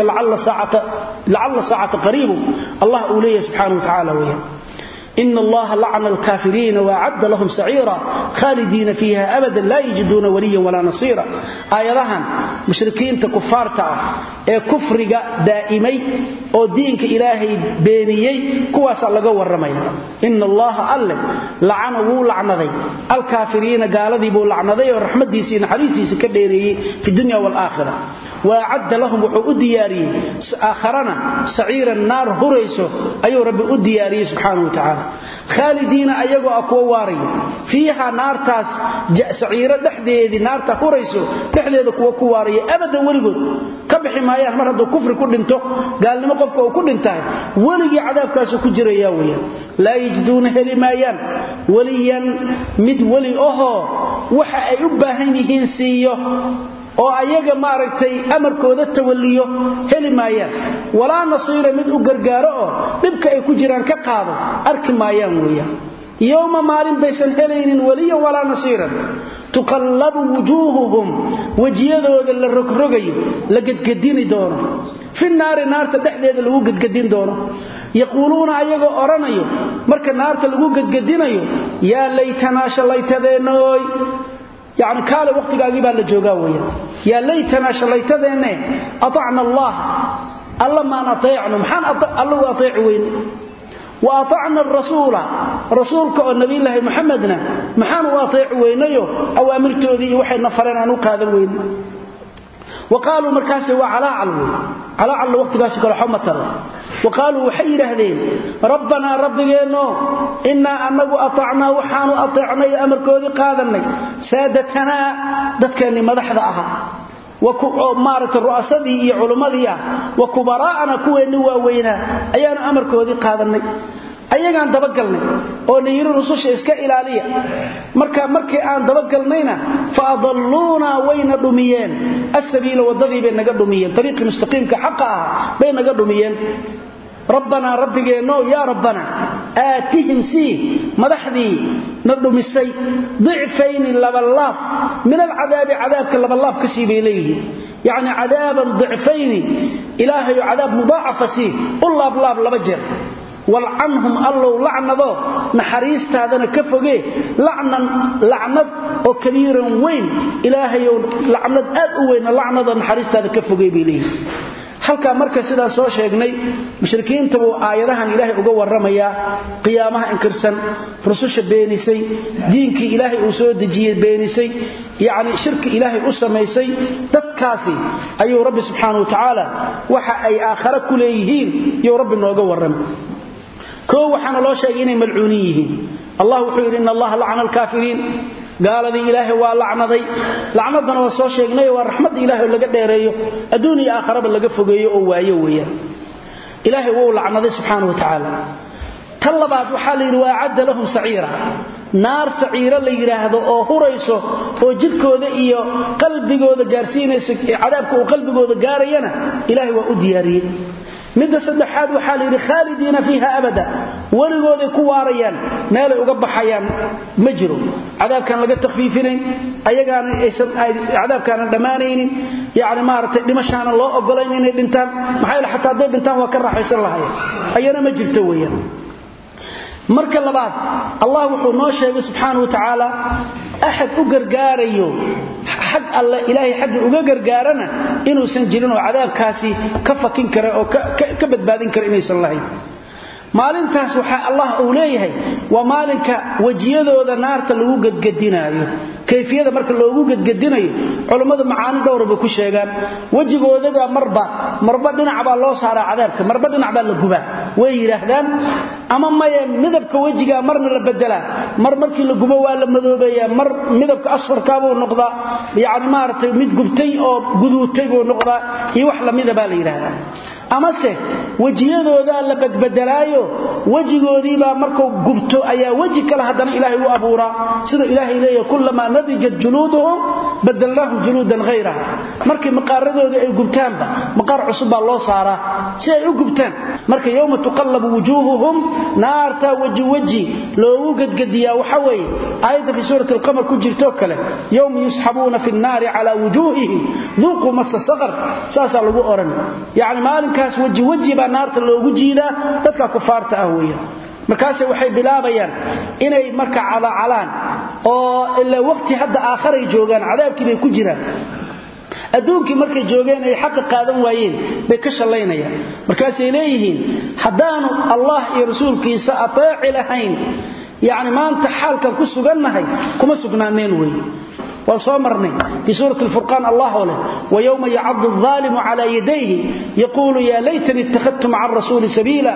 لعل ساعة قريب الله أوليه سبحانه وتعالى وياه إن الله لعن الكافرين وأعد لهم سعيرا خالدين فيها أبدا لا يجدون وليا ولا نصيرا آياتها مشركين تكفارتا كفرق دائمي أو دينك إلهي بينيي كواسا لغا ورمي إن الله ألم لعنه لعنذي الكافرين قال ذي بو لعنذي ورحمة ديسين حريسي كديري في الدنيا والآخرة وأعد لهم وحو دياري آخرنا سعير النار هريسو أيو ربي دياري سبحانه وتعالى خالدين أيغو أكواري فيها نارتاس سعيرة دحديدي نارتا هريسو دحديدي كواري أبدا ولغو كبحي ماياه مرهدو كفر كدنتو قال لما قفكو كدنتاي ولغي عذاب كاسو كجريا ويا لا يجدون هلي مايان وليا مد ولي أوهو وحا أيوباهن يهنسيو oo ayaga maaragtay amarkooda tawalliyo heli maayaan wala nasiira mid u gargaaro oo dibka ay ku jiraan ka qaado arki maayaan weeyaan yawma maalin baysan helaynin waliya wala nasiira tuqallabu wujuhuhum wajiyadooda la rogrogayo la gadgadini doono fi naarta dhexdeeda lagu gadgadin doono yaquluuna ayaga oranayo marka naarta lagu gadgadinayo yaa laytana shalaytadeenoy يعني كان وقت قاقي بان لجوغا ويا يا ليتنا شليتدنا اطعنا الله ما نطيعنا محن الله اطيع وين واطعنا الرسول رسولك النبي الله محمدنا محن واطيع وينيو اوامرتودي waxay nafareen aanu qaadan weyn وقالوا مركاسي وعلى على وقتgaas kala xumatar وقالوا waxay yiraahdeen rabbana rabbigeeno inna anagu ata'na waxaanu ata'nay amarkoodi qaadanay saadatana dadkani madaxda aha ومارت الرؤسدي iyo culimadii wa kubaraana kuweeni waaweyna ayaanu amarkoodi qaadanay ayagaan dabagalnay oo niyiro rususha iska ilaaliya markii aan dabagalnayna fa adalluna wayna dhumiyeen as-sabiila wadadii bay naga dhumiyeen tariiqi mustaqiimka xaqa ah bay naga dhumiyeen ربنا ربنا يا ربنا آتهم سي مدحدي ندمسي ضعفين لبلاب من العذاب عذابك لبلاب كسيب إليه يعني عذابا ضعفين إلهي عذاب مضاعف سي الله بلاب لبجر والعنهم الله لعنه نحريست هذا كفوجه لعنة وكبيرا وين إلهي لعنة أدوين لعنة نحريست هذا كفوجه بإليه halka marka sidaa soo sheegnay mushrikiinta oo aayadahan Ilaahay uga waramaya qiyaamaha inkirsan rususha beenisay diinkii Ilaahay uu soo dejiyay beenisay yaani shirki Ilaahay u sameysay dadkaasi ayuu Rabbi subhanahu wa ta'ala waxa ay aakhira ku leeyihiin iyo Rabbi nooga waramay koo waxana loo sheegay inay malcuuniin yihiin Allah wuxuu yiri in Allah la'ana al-kaafiriin gaaladii Ilaahay waa lacnaday lacnadana waa soo sheegnay waa raxmad Ilaahay laga dheereeyo adduun iyo aakhiraba laga fogeeyo oo waayo weeyaan Ilaahay wuu lacnaday subhanahu wa ta'ala talabaad waxa la yiri waa cadda lahum sa'iira naar sa'iira la yiraahdo oo hurayso oo jidkooda iyo qalbigooda gaarsiinaysa cadaabka oo qalbigooda gaarayana Ilaahay waa u diyaariyay midda saddexaad waxa la yiri khaalidiina fiha abada waligood ku waarayaan meel ay uga baxayaan ma jiro cadaabkan laga takhfiifinayn ayagaana aysan cadaabkan dhamaanaynin yaani maartay dhimashaana loo ogolayn inay dhintaan maxay la xataa day dhintaan waa ka raaxaysan lahaayeen ayana ma jirto weeyaan marka labaad Allah wuxuu noo sheegay subhanahu wa ta'ala ahad u gargaarayo xaq Allah Ilaahay xaq uga gargaarana inuu san jirin oo cadaabkaasi ka fakin karo oo ka badbaadin karo inaysan lahayn maalintaas waxa Allah uu leeyahay waa maalinka wajiyadooda naarta lagu gadgadinaayo kayfiyada marka loogu gadgadinayo culimada macaani dhowr bay ku sheegaan wajigooda marba dhinac baa loo saaraa cadaabka marba dhinac baa la gubaa way yiraahdaan ama maya midabka wajiga marna la bedelaa markii la gubo waa la madoobeeyaa mar midabka asfarka buu noqdaa yaani maartay mid gubtay oo guduutay buu noqdaa iyo wax la midaba la yiraahdaa ama se wajiyadooda la badbadalaayo wajigoodii baa markuu gubto ayaa waji kale hadana Ilaahay u abuura sida Ilaahay leeyahay kullama nadijat juluduhum badalnahum juludan ghayraha markii maqaaradooda ay gubtaanba maqaar cusub baa loo saaraa si ay u gubtaan marka yawma tuqallabu wujuhuhum naarta waji loo gadgadiyaa waxa way aayada fi suurati al-qamar ku jirto kale yawma yushabuna fi an-nar ala wujuhihim dhuqu massa saqar saasa lagu oran yaani maalin kaas waji baa naarta loogu jiidaa dadka kufaarta ah weeyaan markaas waxay bilaabayaan inay marka calaacalaan oo ilaa waqti hadda aakhiray joogan cadaabkii bay ku jiraan adduunkii markay joogeen ay xaq qaadan waayeen bay ka shalaynayaan markaas ay leeyihiin hadaanu Allah iyo rasuulkiisa ataaci lahayn yaani maanta xaalkan ku sugannahay kuma sugnaaneen weey وصامرني في سورة الفرقان الله له ويوم يعض الظالم على يديه يقول يا ليتني اتخذت مع الرسول سبيلا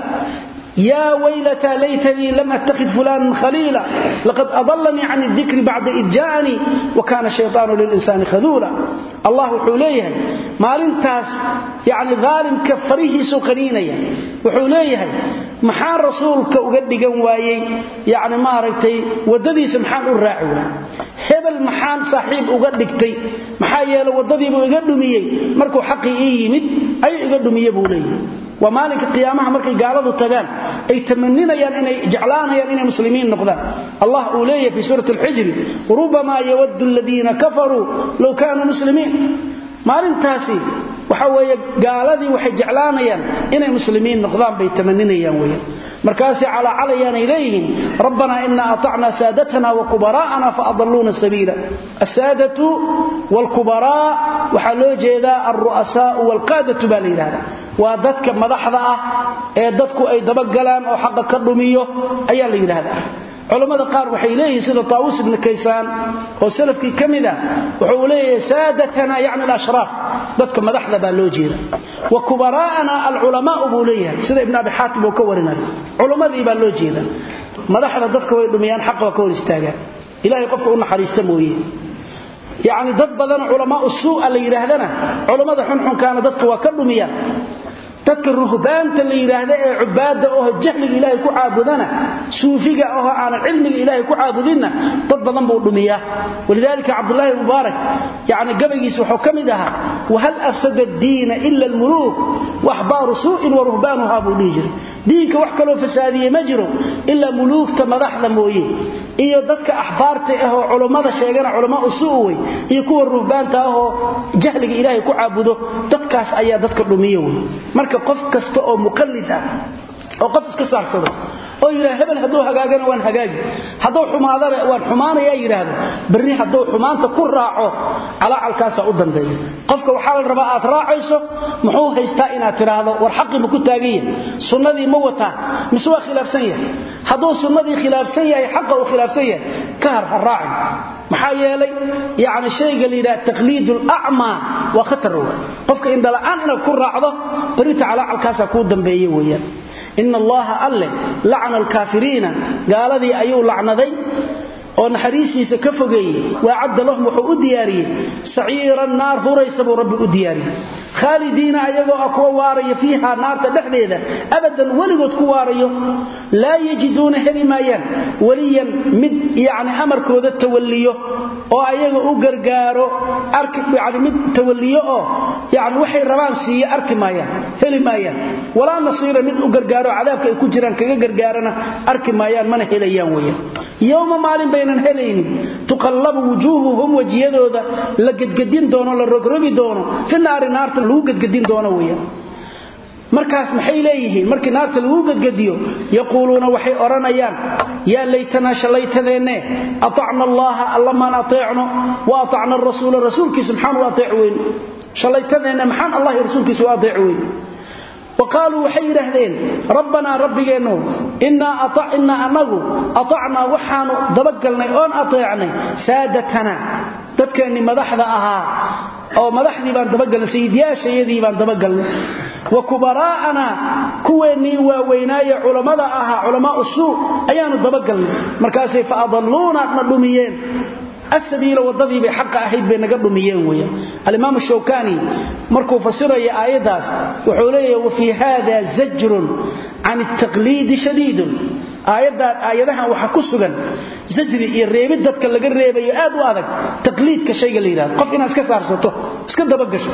يا ويلتى ليتني لم اتخذ فلانا خليلا لقد أضلني عن الذكر بعد إذ جاءني وكان الشيطان للإنسان خذولا الله حوليه مالنتاس يعني ظالم كفريه سوقنينيا وحوليه محان رسولك أقدقا وايي يعني ما رأيتي ودديس محان الراعونا hebel maxaan saaxiib uga dhigtay maxaa yeelay wadadiiba iga dhumiyay markuu xaqii yimid ay iga dhumiyay buu leeyahay waa maalinka qiyaamaha markay gaaladu tagaan ay tamaninayaan inay jeclaanayaan inay muslimiin noqdaan Allah uu leeyahay fi suurati al-hijr rubama yawaddu alladheena kafaru law kanu muslimiin maalintaasi waxa weeye gaaladii waxay jeclaanayaan inay muslimiin noqdaan bay tamaninayaan weeyaan markaasi ala calayaan ilayhim rabbana inna ata'na sadatana wa kubara'ana fa adalluna sabila as-sadatu wal kubara waxa loo jeedaa ar-ru'asa wal qadatu balilada waa dadka madaxda ah ee dadku ay daba galaan oo xaq ka dhumiyo ayaa la yiraahdaa culimada qaar waxay leeyihiin sida Taawus ibn Kaysaan oo salafkii kamida wuxuu leeyahay saadatana yaani al-ashraf dadka madaxda baa loo jeeda wa kubaraana al-ulama buu leeyahay sida ibn Abi Hatim oo ka warinay culimadii baa loo jeeda madaxda dadka way dhumiyaan xaq ka hor istaagaan ilaahay qofka u naxariista mooyee yaani dad badan ulama usuu la yiraahdana culimada xun kaana dadka waa ka dhumiyaan dadka ruhbaanta la yiraahdo ee cibaada oo jahliga ilaahay ku caabudana suufiga oo aan cilmiga ilaahay ku caabudina dad badan buu dhumiyaa walidaalika abdullah mubarak yaani gabaygiisa wuxuu kamid ahaa wahal afsada ad-diin illa al-muluk wa ahbaru su'in wa ruhbanuha buu dhijir diinka wax kale oo fasaadiye ma jiro illa mulukta madaxda mooyee iyo dadka ahbaarta ah oo culimada sheegana culimo usuuway iyo kuwa ruhbaanta ah oo jahliga ilaahay ku caabudo dadkaas ayaa dadka dhumiyo marka qof kasta oo muqallid ah oo qof iska saarsado oo yiraahdo hebel haduu hagaagana waan hagaagi haduu xumaadana waan xumaanaya yiraahdo bari haduu xumaanta ku raaco calaalkaas u danbeeyo qofka waxa la rabaa aad raacayso muxuu haystaa inaad tiraahdo war xaqi ma ku taagayeen sunnadii ma wata miswa khilaafsan yahay haduu sunnadii khilaafsan yahay xaqa uu khilaafsan yahay ka raaci maxaa yeelay yaani shayga liida taqliidul a'ma wa khatar qofka in dalaan inuu ku raacdo bari calaalkaas ku danbeeyo weeyaan إن الله أله لعن الكافرين قال ذي أيو لعنذي ونحريسي سكفقي وعد لهم وحو دياري سعير النار هو ريسب ربي دياري خالدين أيضا أكوا واري فيها نار تدحديدة أبدا ولقد كواري لا يجدون هلمايا وليا مد يعني أمر كودة توليه وأيضا أقرقارو أركب يعني مد توليه يعني وحي الرمانسي أركب مايا هلمايا ولا نصير مد أقرقارو عذابك يكون جيران كقرقارنا أركب مايا من هليان ويا يوم مالين بين هلين تقلب وجوههم وجيادو ذا لقد قدين دونو للرقربي دونو في النار نارت لو قد قدين دونه ويا markaas maxay leeyihiin markii naarta lagu gadgadiyo yaqooluuna waxay oranayaan ya laytana shalaytadeene ata'na allaha allama nati'nu wa ata'na ar-rasul rasuulki subhanahu wa ta'ala shalaytadeene maxan allah rasuulkiisa waa adeecweyn وقالوا وحيرهدين ربنا ربنا إنا أطعنا أمغو أطعنا وحانو دبقلنا أون أطيعنا سادتنا تبكأني مدحذا أها أو مدحذي بان دبقلنا سيديا سيدي بان دبقلنا وكبراءنا كويني وويناي علماء أها علماء السوء أيانو دبقلنا مركاسي فأضلونا نظلميين السبيل والضذي بحق أحيد بين قبلميين ويا الإمام الشوكاني مركو فسر يا آيداس وحوليه وفي هذا زجر عن التقليد شديد آيدها وحكسوغا زجري الريبد دادك اللي قريبا يآد وآذك تقليد كشيء اللي يراد قفنا اسكسار سطو اسكد بقش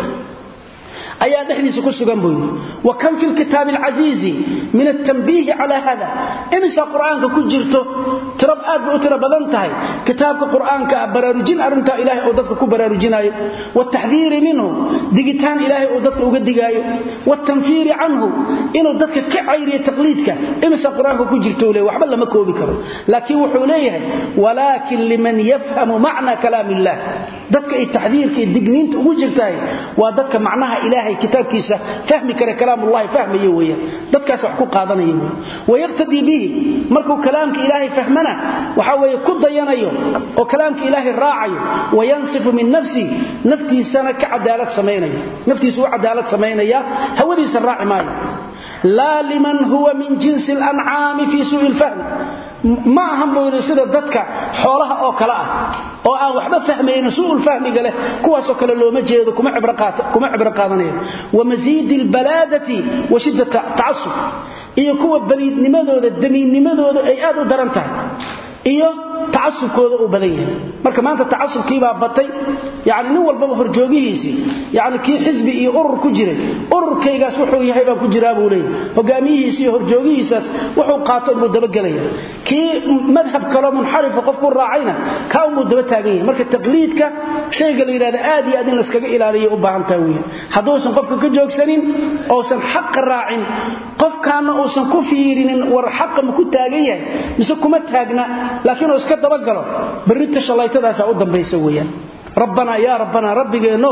أيها نحن سكسو جنبه وكم في الكتاب العزيز من التنبيه على هذا إمسا قرآنك كجرته ترب آد وترب بلنتهي كتابك قرآنك براروجين أرنتا إلهي أودتك كبراروجين والتحذير منه ديجتان إلهي أودتك أقدقاي والتنفير عنه إنه أودتك كعيري تقليدك إمسا قرآنك كجرته له وحبال لما كوبكره لكن وحوليه ولكن لمن يفهم معنى كلام الله دتك التحذير كي الدقنين تقجرتاي ودتك معناها إلهي كتاب كيسا فهم كلام الله فهم يويا دكاس حقوق قادنيه ويقتدي به مركو كلامك إلهي فهمنا وحاول يكد ينايو وكلامك إلهي الراعي وينصف من نفسي سنة كعدالة سمينيا نفسي سوء عدالة سمينيا هو ذي سراع ماي لا لمن هو من جنس الأنعام في سوء الفهم ما هم بيرسل dadka xoolaha oo kala ah oo aan waxba fahmayeen suul fahmiga leh kuwaas oo kale loo ma jeedo kuma cibra qaadanayo wa mazid al baladati wa shiddat ta'assub iyo kuwa baliidnimadooda damiinnimadooda ay aad u daran tahay iyo ta'assubkooda u badan yahay marka maanta ta'assubkii baa batay yaani nin walba horjoogihiisi yaani kii xisbi iyo urur ku jiray ururkaygaas wuxuu yahay baa ku jiraa buu leeyahay hogaamiyihiisa iyo horjoogihiisas wuxuu qaato inuu daba galaya kii madhab kale munxarif qof ku raacayna ka uu daba taagan yahay marka taqliidka shayga la yiraahdo aad iyo aad in la iskaga ilaaliyo u baahan tahay weey haddoosan qofka ka joogsanin oo san xaq raacin qofkaana oo san ku fiirinin war xaq ma ku taagan yahay mise kuma taagna laakiin oo iska daba galo barita shalaytadaas u dambaysa weeyaan ربنا يا ربنا ربك نو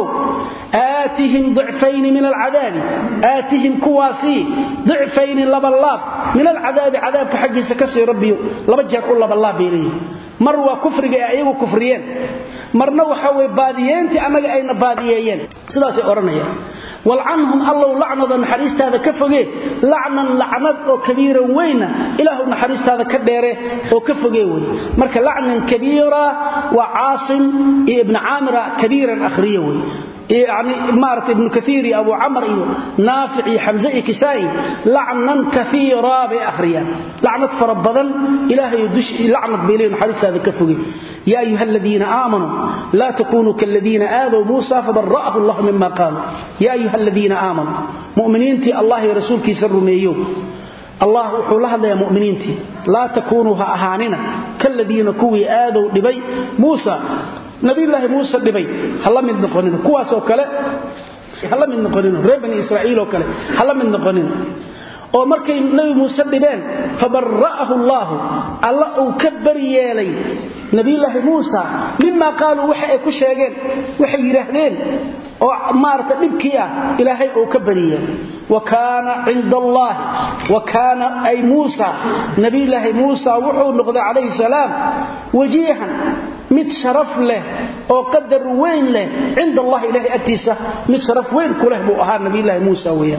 آتهم ضعفين من العذاب آتهم كواسي ضعفين لبالله من العذاب عذاب حق سكسي ربي لبجر كل بالله بيليه مروا كفر ايغو كفريين مرنا وحوي باديينتي اما اينا بادييين سداسي اورنيا والعنهم الله لعنه نحريست هذا كفغي لعنا لعنه او كبيره وينا اله نحريست هذا كديره او كفغي وي marka لعنا كبيره وعاصم ابن عامر كبيرا اخريه وي يعني مارت ابن كثير أبو عمرو نافع حمزة كسائي لعنا كثيرا بأخريا لعنة فربضا إلهي يدش لعنة بيلين حديث هذا كفوي يا أيها الذين آمنوا لا تكونوا كالذين آذوا موسى فبرأه الله مما قالوا يا أيها الذين آمنوا مؤمنين تي الله رسولك يسروا ميو الله وحولها يا مؤمنين تي لا تكونوا أهاننا كالذين كوي آذوا لبي موسى نبي الله موسى لبي هلا من نقولين كواس وكلا هلا من نقولين رب بني إسرائيل وكلا هلا من نقولين oo markay nabi Muuse dhibeen fabarra'ahu Allah uu kabar yeelay nabi ilaahi Muuse mimma qaalu waxa ay ku sheegeen waxay yiraahdeen oo maarta dhibkii ah ilaahay uu ka bariyay wa kaana 'inda Allah wa kaana ay Muuse nabi ilaahi Muuse wuxuu noqday alayhi salaam wajihan mid sharaf leh oo qadar weyn leh 'inda Allah ilaahi agtiisa mid sharaf weyn ku leh buu ahaa nabi ilaahi Muuse weeyaan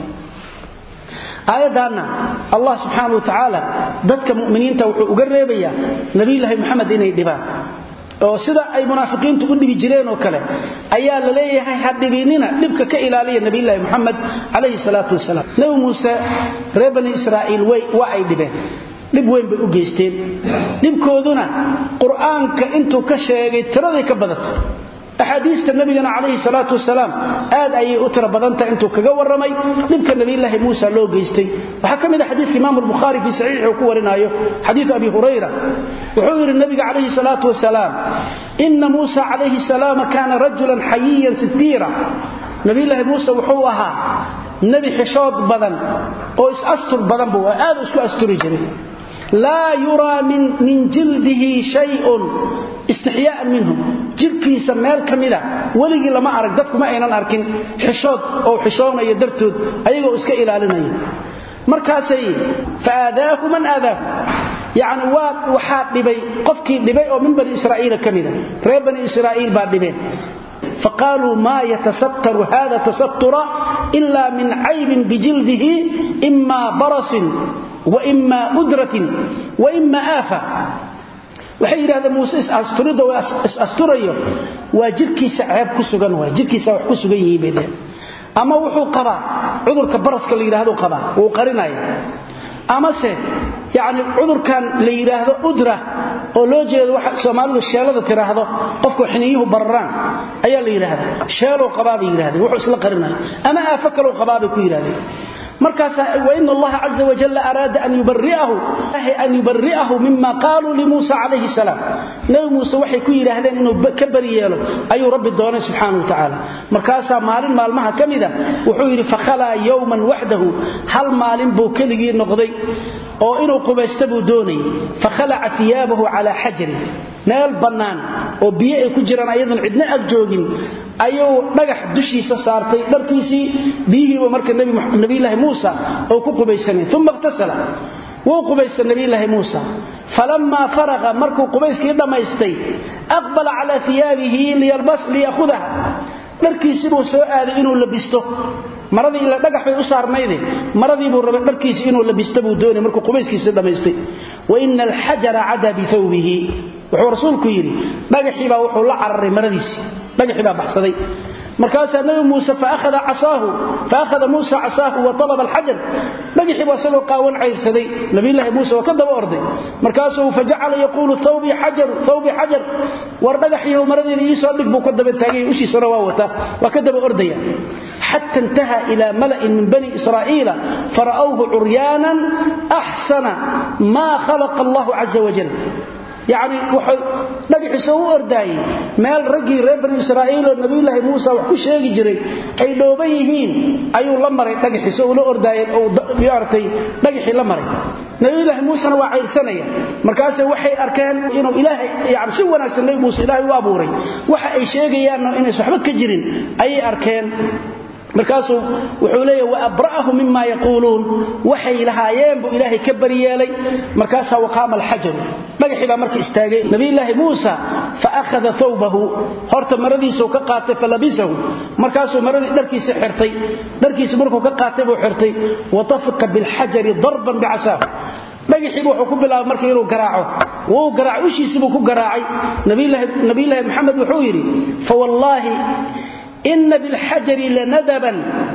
آياتنا الله سبحانه وتعالى ذاتك مؤمنين توحوا وقربيا نبي الله محمد إنه دبان وسيدا أي منافقين تقول بجرين وكلا أيال لليه حد بيننا نبكى كإلالي نبي الله محمد عليه الصلاة والسلام نبي موسى ربني إسرائيل وعي دبان نبوين بأجيستين نبكودنا قرآن كأنتو كشيغي ترضي كبدت أحاديث النبي عليه الصلاة والسلام أي أترى بدنت أنتو كجور رمي نبكى النبي الله موسى لو جيستي وحكم هذا حديث الإمام البخاري في صحيح وكورنا حديث أبي هريرة وحضر النبي عليه الصلاة والسلام إن موسى عليه السلام كان رجلا حييا ستيرا نبي الله موسى وحوها نبي حشاد بدن أو أستر بدن بوا هذا اسمه أستر جري لا يرى من جلده شيء استحياء منهم جلكي سمال كاملة ولقي لما أرك دفكم أين أركن حشاد أو حشونا يدرتود أيضا اسك إلى لنا مركاسي فآذاه من آذاه يعني وحاد لبي قفكي لبي أو من بني إسرائيل كاملة ريب بني إسرائيل بعد لبي فقالوا ما يتستر هذا تستر إلا من عيب بجلده إما برص وإما أدرة وإما آفة وحير هذا موسى أسترده وأستريه وجركيس عيب كسوغان وجركيس وح كسوغان يبيدين أما وحو قبا عذر كبرسك اللي يراهدو قبا وقرناي أما سي يعني عذر كان اللي يراهدو أدرة ولو جيد واحد سومالي الشيالة تراهدو قفكو حنيه بران أيا اللي يراهدو شيالو قبابي يراهدو وحو سلا قرناي أما أفكروا قبابي كو يراهدو مركز وإن الله عز وجل أراد أن يبرئه مما قالوا لموسى عليه السلام نبي موسى وحي كوي لهذين إنه كبر ياله أي رب الدوان سبحانه وتعالى مركز مالين مالمها كمدة وحوير فخلا يوما وحده هل مالين بوكلي نقضي أو إنه قبستبو دوني فخلع ثيابه على حجر مال بنان وبيئي كجران أيضا عدنا أجوغين أيو نجح دشي سارتي دركيسي بيه ومرك النبي الله موسى أو قبيسني ثم اغتسل وقبيس النبي الله موسى فلما فرغ مرك قبيس كده ما يستي أقبل على ثيابه ليأخذها دركيسي بو سؤال إنه لبسته maradii ila dhagax bay u saarnayday maradii buu rabay dharkiisa inuu labisto buu doonay markuu qubayskiisa dhameystay wa innal hajara ada bi thawbihi wuxuu rasuulku yiri dhagaxii baa wuxuu la cararay maradiisa dhagaxii baa baxsaday markaas nabi Muuse faakhada Muuse asaahu wa talaba al-hajar dhagaxii baa soo qaawan ceyrsaday nabi ilaahi Muuse waa ka daba orday markaas uu fajacala yaqulu thawbi hajar war dhagaxii maradii soo dhig buu ka daba taagay ushii soo wata waa ka daba ordaya حتى انتهى إلى ملأ من بني إسرائيل فرأوه عريانا أحسن ما خلق الله عز وجل يعني نبي حسوه أرداي مال رجي بني إسرائيل والنبي الله موسى وحكوش يجي جري أي لوبيهين أيو لمري نبي حسوه لأرداي أو بيارتي نبي حي لمري نبي الله موسى وعير سنة مركاسه وحي أركان إنه إلهي يعني سوى ناس النبي موسى إلهي وابوري وحي أي شيء يعني إنه سحبك جرين أي أركان markaasuu wuxuu leeyahay wa abra'ahu mimma yaqulun waxay lahaayeen buu ilaahay ka bariyay markaas waqama al-hajar dhagaxiba markii istaagay nabi ilaahi Muuse fa akhadha thawbahu horta maradiisa ka qaatay falabisahu markaasuu maradii dharkiisa xirtay dharkiisa markuu ka qaatay buu xirtay wa tafaqa bil hajar darban bi'asahu dhagaxii wuxuu ku bilaabay markii inuu garaaco wuu garaacishiisa buu ku garaacay nabi ilaahi Muhammad wuxuu yiri fa wallahi إن بالحجر لندبا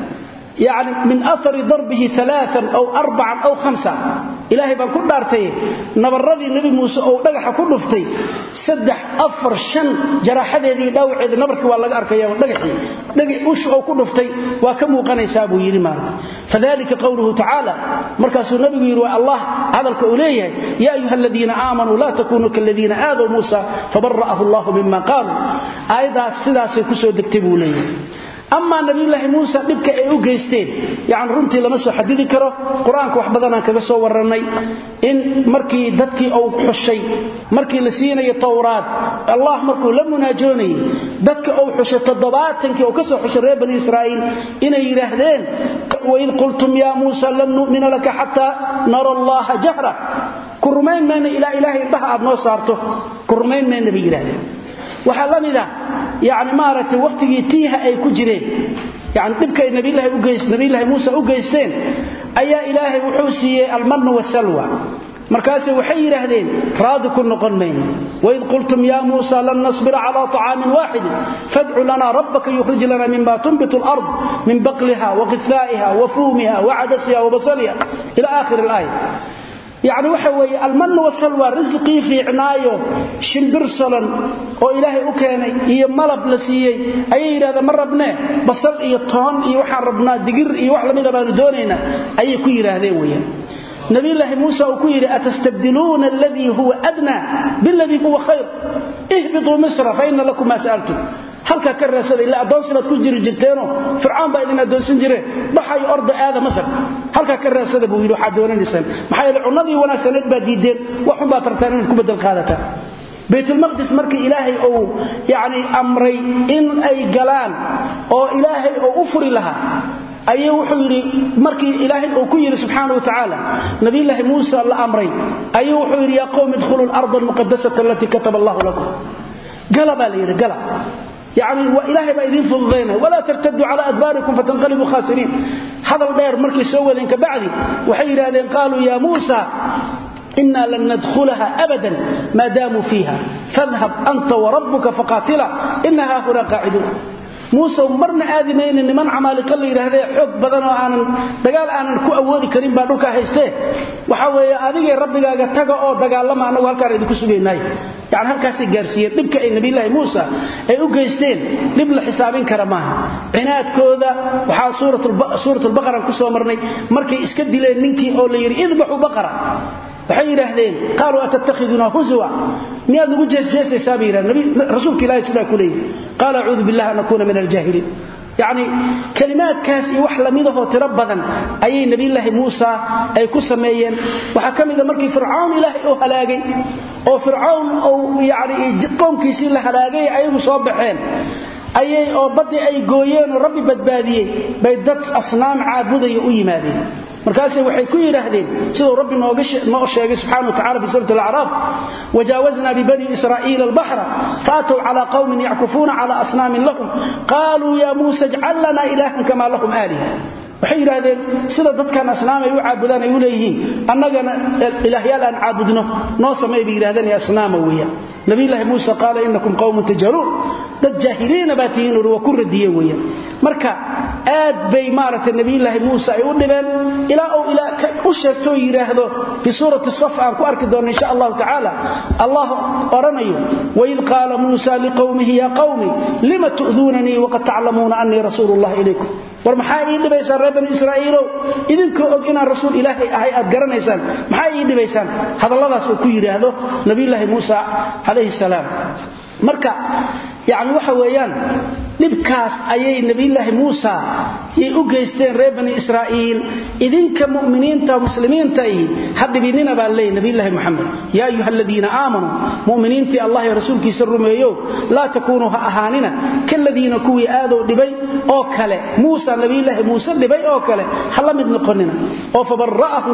يعني من أثر ضربه 3 أو 4 أو 5 إلهي بان كل دارتي نبردي النبي موسى أو دغخ ku dhuftay 3 4 5 jaraxadeedii dhawceed nabarkii waa laga arkaya dhagaxi ush oo ku dhuftay waa ka muuqanaysaa buu yiri maan fadalika qawluhu ta'ala markaasuu nabigu yiri waa Allah hadalka uu leeyahay ya ayyuhalladheena aamanu la takunu kalladheena aadu Musa fabarra'ahu Allah mimma qalu ayadaas sidaas ku soo degtay buu leeyahay أما نبي الله موسى دبك أي أجيستين يعني رنتي لما سو حددي كره قرآن كوح بدنا كبسوا ورني إن مركي دتكي أو حشي مركي لسينا التوراة الله مركو لم ناجوني دتك أو حشي الضبات أو كسر حشي بني إسرائيل إن يرهدين وإن قلتم يا موسى لن نؤمن لك حتى نرى الله جهرة كرمين من إلى إله بها نصارته كرمين من نبي الله وحلمنا يعني مارتي وقتي تيها أي كجرين يعني تبكى نبي الله موسى أجيستين أي إلهي وحوسي المن والسلوى مركاسي وحير هذين راضكم نقنين وإذ قلتم يا موسى لن نصبر على طعام واحد فادع لنا ربك يخرج لنا مما تنبت الأرض من بقلها وغثائها وفومها وعدسها وبصلها إلى آخر الآية يعني وحوي المن والسلوى رزقي في عنايه شمبر صلن oo ilaahay u keenay iyo malab la siiyay ay yiraahdeen marabnaa basal iyo toon iyo waxaan rabnaa digir iyo wax lamid ah baan doonayna ay ku yiraahdeen weeyaan nabi ilaahi Muuse uu ku yiri atastabdiluna alladhi huwa adna billadhi huwa khayr ihbitu misra fa inna lakum ma sa'altum halka ka raasada ila adoonsibaad ku jiri jirteeno fir'aan baa idin adoonsan jiray baxay orda aada masar halka ka raasada buu yiri waxa doonanaysan maxay cunadii wanaagsaneed baa diideen waxun baa tartaan in ku bedel qaadata بيت المقدس مركي إلهي أو يعني أمري إن أي جلان أو إلهي أو أفر لها أي وحيري مركي إلهي أو كير سبحانه وتعالى نبي الله موسى الله أمري أي وحيري يا قوم ادخلوا الأرض المقدسة التي كتب الله لكم قلب عليه قلب يعني وإلهي بأيدين فضينا ولا ترتدوا على أدباركم فتنقلبوا خاسرين هذا الدير مركي سوى لنك بعدي وحيري لين قالوا يا موسى إنا لن ندخلها أبدا ما داموا فيها فاذهب أنت وربك فقاتلا إنها هنا قاعدون موسى مرنا آذمين إن من عمالك اللي هذا حب بدنا عن دقال عن كو أولي كريم بعدوك هيسته وحاول أذيك ربك تجا أو دقال لما أنا وهالكار يدكسبين ناي يعني هالكاسي جارسية تبكى النبي الله موسى أوجيستين نبل حسابين كرمان عناد كذا وحا سورة البقرة كسوة مرني مركي إسكدي لين منكي أو اللي يذبحوا بقرة waxay yiraahdeen qaalu atattakhiduna huzwa miyaad ugu jeesjeesay saabira nabi rasuulka ilaahay sida kulay qaala a'uudu billahi an akuna min al-jaahiliin يعني كلمات كاسي وحلا ميده تربضا أي نبي الله موسى أي كسميين وحكم إذا مركي فرعون إلهي أو هلاقي أو فرعون أو يعني قوم كيسين لهلاقي أي مصابحين أي أو بدي أي قويين ربي بدبادية بيدت أصنام عابدة يؤي ماذي مركاسي waxay ku yiraahdeen sidoo rabbi noo sheegay subhanahu wa ta'ala fi surah al-a'raf wajawazna bi bani israa'il al-bahr fatu ala qaumin ya'kufuna ala asnamin lahum qalu ya musa ij'al lana ilahan kama lahum aliha waxay yiraahdeen sida dadkan asnaam ay u caabudaan ay u leeyihiin annagana ilaahyaal aan caabudno noo sameey bi yiraahdeen asnaam weeya nabi ilaahi musa qala innakum qaumun tajarun dad jaahiliin baatiin oo ku radiye weeya marka aad bay maarata nabi ilaahi musa ay u dhibeen ila oo ila u sheegto yiraahdo fi surati as-saff aan ku arki doono insha Allah ta'ala Allah oranayo wa id qala musa liqaumihi ya qaumi lima tu'dunani wa qad ta'lamuna anni rasulullah ilaykum war maxay ii dhibaysan reer bani israa'iil idinka og inaan rasuul ilaahay ahay aad garanaysaan maxay ii dhibaysan hadalladaas uu ku yiraahdo nabi ilaahi musa alayhi salaam marka يعني waxa weeyaan dibkaas ayay nabi ilaahi Musa ay u geysteen reer bani Israa'iil idinka mu'miniinta muslimiinta ay hadibinina baa leey nabi ilaahi Muhammad ya ayyuhalladheena aamanu mu'miniinti Allah iyo rasuulkiisa rumeeyo la takunu ahaanina kalladheena kuwi aado dhibay oo kale Musa nabi ilaahi Musa dhibay oo kale hal mid noqonina oo fabarra'ahu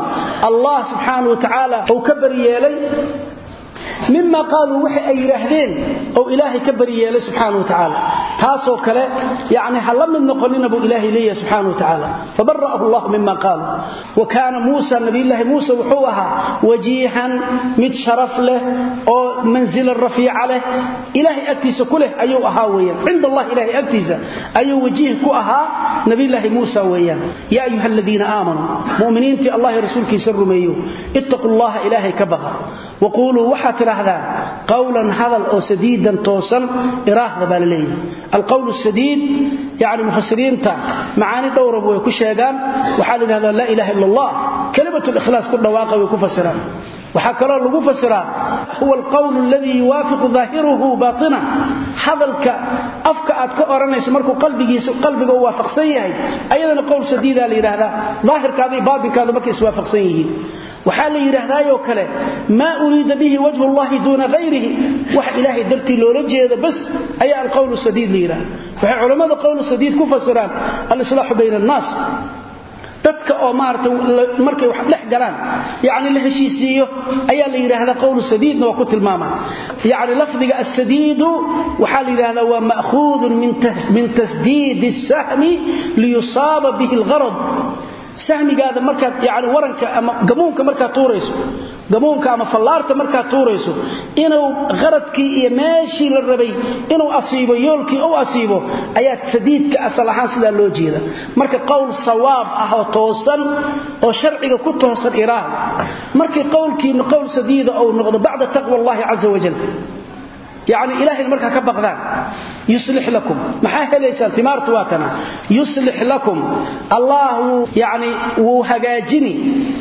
Allah subhanahu wa ta'ala oo kabar yeelay مما قالوا وحي أي رهدين أو إلهي كبري الله سبحانه وتعالى taasoo kale yani halamid noqonina buu ilaahay leeyahay subhanahu wa ta'ala fabarra'ahu Allah mimma qala wa kana Musa nabiyullaahi Musa wuxuu ahaa wajihan mid sharaf leh oo manzil rafii'a leh ilaahay agtiisa ku leh ayuu ahaa weeyaan inda Allah ilaahay agtiisa ayuu wajih ku ahaa nabiyullaahi Musa weeyaan ya ayyuhalladheena aamanu mu'miniinti Allah rasuulkiisa rumeeyo ittaqullaha ilaahay ka baqa wa qulu waxa tiraahdaa qawlan hadal oo sadiidan toosan iraahda baleeyay القول السديد يعني مفسرين معاني دورة ويكشيغان وحال هذا لا إله إلا الله كلمة الإخلاص كل واقع ويكفسران وحكرا لغو فسرا هو القول الذي يوافق ظاهره باطنا حذلك أفكأت كأرانيس مركو قلبك ووافق سيئه أيضا قول سديد لهذا ظاهر كذي باطن كذا مكيس وافق سيئه وحال يرهدا يوكله ما أريد به وجه الله دون غيره وح إلهي درتي لو رجي هذا بس أي القول السديد ليرا فعلماء القول السديد كفسران الإصلاح بين الناس dadka oo markay wax dhex galaan yaani la heshiisiyo ayaa la yiraahdaa qowl sadiidna waa ku tilmaama yaani lafdiga as-sadiid waxa la yiraahdaa waa ma'khud min tasdiid as-sahmi li yusaba bihi al-gharad sahmigaada marka yaani waranka ama gamoonka marka tuurayso gamoonka ama fallaarta marka tuurayso inuu qaradkii iyo meeshii la rabay inuu asiibo yoolkii oo asiibo ayaa sadiidka asal ahaan sida loo jeeda marka qowl sawaab ah oo toosan oo sharciga ku toosan iraan markii qowlkiina qowl sadiida oo noqdo bacda taqwa Allah azza wa jalla يعني إلهي المركة كبقذان يصلح لكم محاها ليس ثمارت واتنا يصلح لكم الله يعني وهجاجني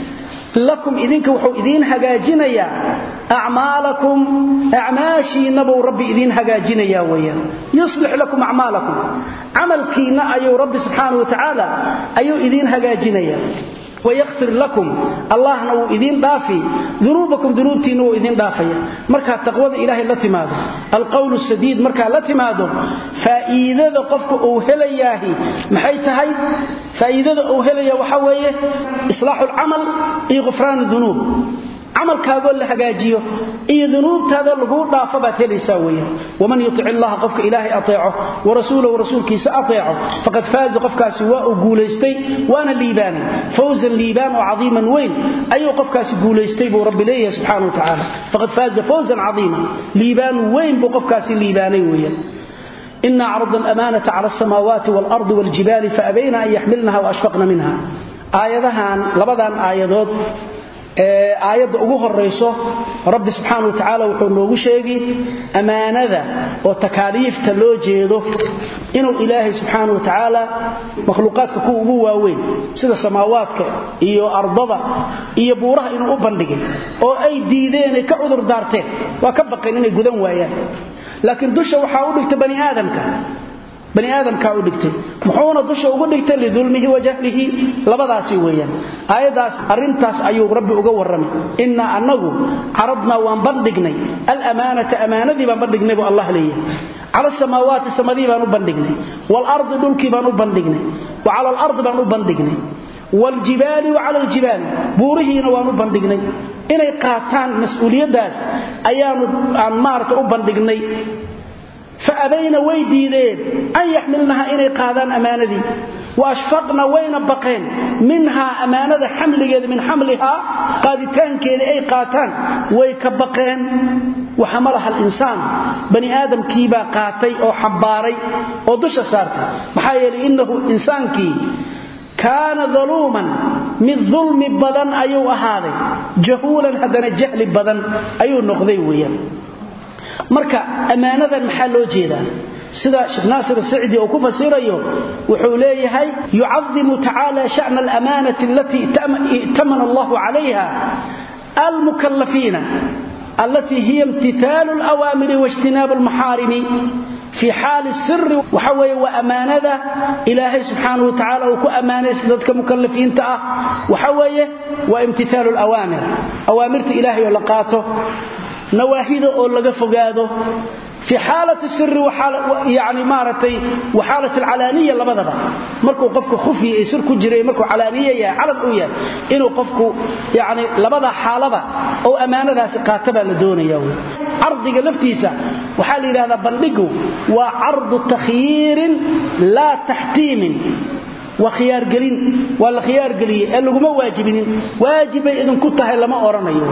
لكم إذنك وحو إذين هجاجنا يا أعمالكم أعماشي نبو ربي إذين هجاجنا يا ويا يصلح لكم أعمالكم عمل كينا أيو ربي سبحانه وتعالى أيو إذين هجاجنا يا ويغفر لكم الله نو إذين دافي ذنوبكم ذنوبتي نو إذين دافية مركا تقوى إلهي التماده القول السديد مركا التماده فإذا قفك أوهلياهي محيتهي فإذا أوهليا وحويه إصلاح العمل غفران الذنوب عمل كاغو لا هجاجيو اي ذنوبتاده لغو دافبا تليسا ويا ومن يطع الله قفك الهي اطيعه ورسوله ورسولكيس اطيعه فقد فاز قفكاس وا غوليستي وانا ليبان فوزا ليبان عظيما وين اي قفكاس غوليستي بو رب ليه سبحانه وتعالى فقد فاز فوزا عظيما ليبان وين بو قفكاس ليباني ويا إن عرضنا الأمانة على السماوات والأرض والجبال فأبين أن يحملنها وأشفقن منها آياتان لبدان آيادود aayada ugu horeyso rabbi subhanahu wa ta'ala wuxuu noogu sheegay amaanada oo takaaliifta loo jeedo inuu ilaahay subhanahu wa ta'ala makhluuqaadka ku ugu waaweyn sida samaawaadka iyo ardada iyo buuraha inuu u bandhigay oo ay diideen ka cudur daarteen waa ka baqeen inay gudan waayaan laakiin dusha waxa uu dhigtay bani aadamka u dhigtay muxuuna dusha ugu dhigtay lidulmihi wajahlihi labadaasi weeyaan aayadaas arintaas ayuu rabbi uga waramay inna annagu aradna waan bandhignay al-amaanata amaanadi baan bandhignay buu Allah leeyahay ala samaawaati samadii baan u bandhignay wal ardi dhulkii baan u bandhignay wa ala al ardi baan u bandhignay wal jibaali wa ala al jibaal buurihiina waan u bandhignay inay qaataan mas'uuliyadaas ayaanu aan maarta u bandhignay فأبين ويديدين أن يحملنها إني قادان أماندي وأشفقنا وين بقين منها أمانة حمل من حملها قادتان كذا أي قاتان ويكبقين وحملها الإنسان بني آدم كيبا قاتي أو حباري أو دش سارته محايا لإنه إنسان كي كان ظلوما من ظلم بدن أيو أهالي جهولا هدنا جهل بدن أيو نقضي ويا marka amaanadan maxaa loo jeedaa sida Sheikh Nasir Saidi oo ku fasirayo wuxuu leeyahay yu'azzimu ta'ala sha'na al-amanati allati tamana Allah 'alayha al-mukallafina allati hiya imtithalu al-awamir wa ijtinabu al-maharim في حال السر وحوي وأمانة إلهي سبحانه وتعالى وكو أمانة سيدتك مكلفين تأه وحوي وامتثال الأوامر أوامرت إلهي ولقاته نواهيده oo laga fogaado في حالة السر وحالة يعني مارتي وحالة العلانية لبدها markuu qofku khufi ay sir ku jiray markuu calaaniye yahay calad u yahay inuu qofku yani labada xaalaba oo amaanadaas qaataba la doonayo ardiga laftiisa waxa la yiraahdaa bandhigu waa ardu takhyiir la tahtim wa khiyar galin wala khiyar galiye laguma waajibin waajibay idin ku tahay lama oranayo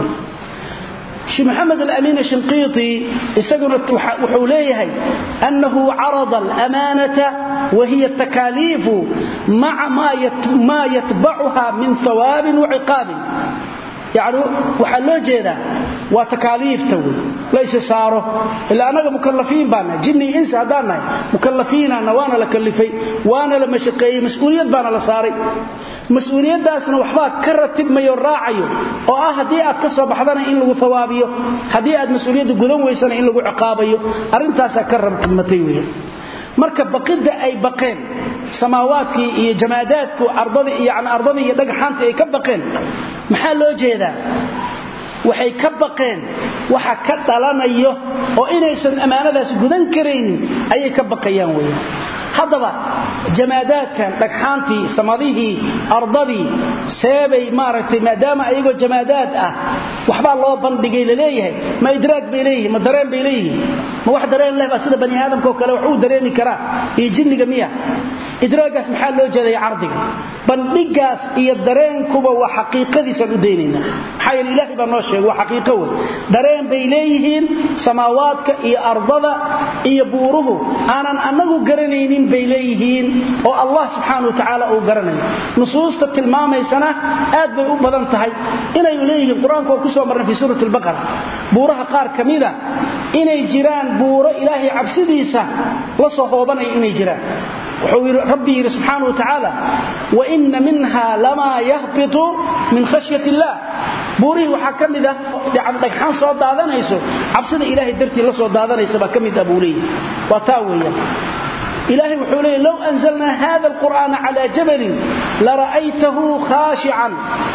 شيخ محمد الأمين الشنقيطي يسجل وحوليه أنه عرض الأمانة وهي التكاليف مع ما يتبعها من ثواب وعقاب يعني وحلو جيدا وتكاليف توي ليس صاره إلا أنا مكلفين بانا جني إنس هدانا مكلفين أنا وانا لكلفي وانا لما شقي مسؤولية بانا لصاري مسؤوليadaasna waxba ka ratibmayo raacayo oo hadii aad ka soo baxdana in lagu thawaabiyo hadii aad mas'uuliyad gudan weysana in lagu ciqaabayo arintaas ka rabtay weeyaan marka baqida ay baqeen samaawaadkii iyo jamaadaadku ardada iyo dhagxaanta ay ka baqeen maxaa loo jeedaa waxay ka baqeen waxa ka dhalanayo oo inaysan amaanadaas gudan kareen ayay ka baqayaan weeyaan haddaba jamaadaadkan dhagxaantii samadihii ardadii seebay maaragtay maadaama ayago jamaadaad ah waxba loo bandhigay leeyahay ma idraag bay leeyihiin ma dareen bay leeyihiin ma wax dareen leh sida bani aadamka kale wax uu dareemi karaa ee jinniga miya idraagaas maxaa loo jeeday ardiga bandhigaas iyo dareenkuba waa xaqiiqadiisa u deynayna maxay ilaahay baa noo sheegay waa xaqiiqo weey dareen bay leeyihiin samaawaadka iyo ardada iyo buuruhu aanan anagu garanaynin bay leeyihiin oo Allah subhanahu wa ta'ala uu garanayo nusuusta tilmaameysana aad bay u badan tahay inay leeyihiin quraanka oo ku soo marnay fi suurat al-baqara buuraha qaar kamida inay jiraan buuro ilaahay cabsidiisa la soo hoobanay inay jiraan ربي سبحانه وتعالى وإن منها لما يهبط من خشية الله بوري وحكم ذا يعني دغحان سو دادنيسو عبسده إلهي درتي لا سو دادنيسو با كميد بوري وتاويا إلهي وحولي لو أنزلنا هذا القرآن على جبل لرأيته خاشعا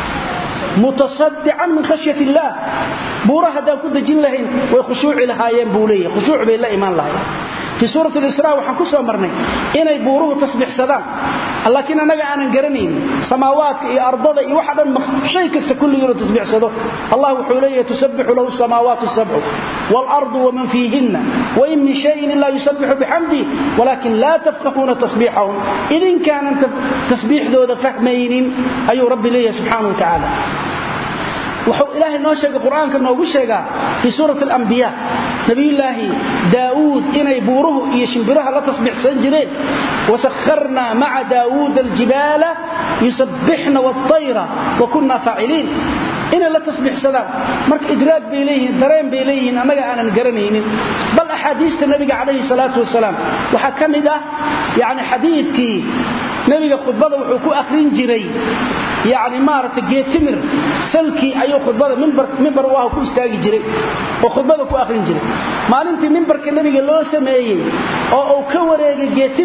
متصدعا من خشية الله بورها دا كنت جن لهين وخشوع لها ينبولي خشوع بالله إيمان لها في سورة الإسراء وحن كسو مرني إني بوروه تسبح سدان لكن أنا أنا قرنين سماوات أرضا وحدا شيء كست كل يوم تسبح سدان الله حوليه تسبح له السماوات السبع والأرض ومن فيهن وإن من شيء إلا يسبح بحمده ولكن لا تفقهون تسبيحهم إذن كان تسبيح ذو فهمين أي رب لي سبحانه وتعالى وحو إلهي نوشك القرآن كان نوشك في سورة الأنبياء نبي الله داود إني بوره يشنبرها لا تصبح سنجرين وسخرنا مع داود الجبال يسبحن والطير وكنا فاعلين إن لا تصبح سلام مرك إدراك بإليه درين بإليه أنا نقرنين بل أحاديث النبي عليه الصلاة والسلام وحكم ده يعني حديث نبي خطبه وحكو أخرين جري يعني مارت جيت تمر سلكي أيو خطبه منبر واه كو استاغي جري وخطبه كو أخرين جري maalintii minbarka nabiga loo sameeyay oo ka wareegay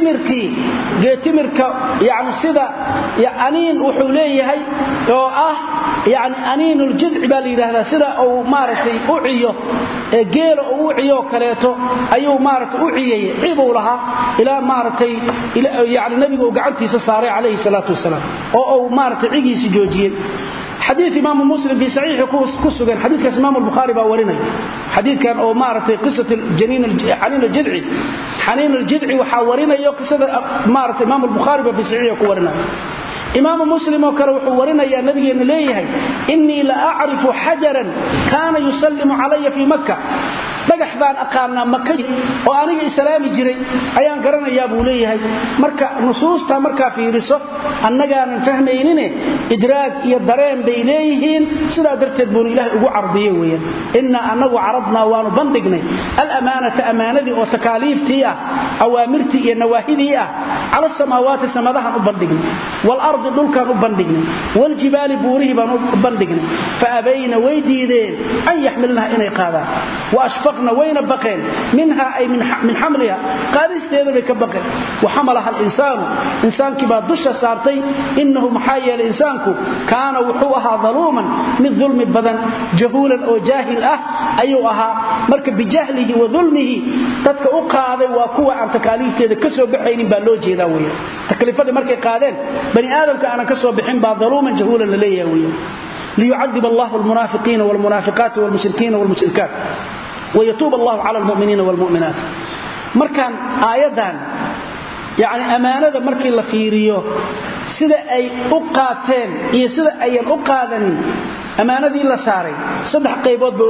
geetimirka yaani sida yaaniin wuxuu leeyahay oo yaani aniinul jid'i baa leeyahay sida oo maartay u ciyo geelo oo u ciyo kaleeto ayuu maartay u ciyay ciibow laha ila maartay yaani nabiga uu gacantiisa saaray calayhi salaatu wasalaam oo maartay cigiisa joojiyay حديث إمام مسلم في صحيح كسوغان حديث كان إمام البخاري باوريني حديث كان أو مارتي قصة حنين الجذعي حنين الجذعي وحاورينا يو قصة مارتي إمام البخاري في صحيح كورينا إمام مسلم وكورينا يا نبي إليه إني لأعرف حجرا كان يسلم علي في مكة dhagax baan aqaana Makka oo aniga islaami jiray ayaan garanayaa buu leeyahay marka nusuusta marka fiiriso annaga aan fahmaynin idraag iyo dareen bay leeyihiin sida darteed buu Ilaahay ugu carbiyay weeyaan inna anagu arabna waanu bandignay al-amaanata amaanadi oo takaaliiftii awaamirtii iyo nawaahidii ala samaawaati samadahan u bandignay wal ardi dhulkan u bandignay wal jibaali buurihi baan u bandignay fa abayna waydiideen an yaxmilnaha inay qaadaan wa ashfaqna وين بقين منها أي من حملها قال استيذ كبقين وحملها إنسان كبا دش سارتي إنه محايا الإنسان كان وحوها ظلوما من ظلم البدن جهولا أو جاهل أيها مركب بجهله وظلمه تدك أقاذي وكوة عن تكاليف تيذ كسو بحين بالوجه ذوية تكلفة مركب قادين بني آدم كأنا كسو بحين ظلوما جهولا لليه ليعذب الله المنافقين والمنافقات والمشركين والمشركات ويتوب الله على المؤمنين والمؤمنات markaan aayadan yaani amaanada markii la fiiriyo sida ay u qaateen iyo sida ay u qaadanin amaanadii la saaray saddex qaybood buu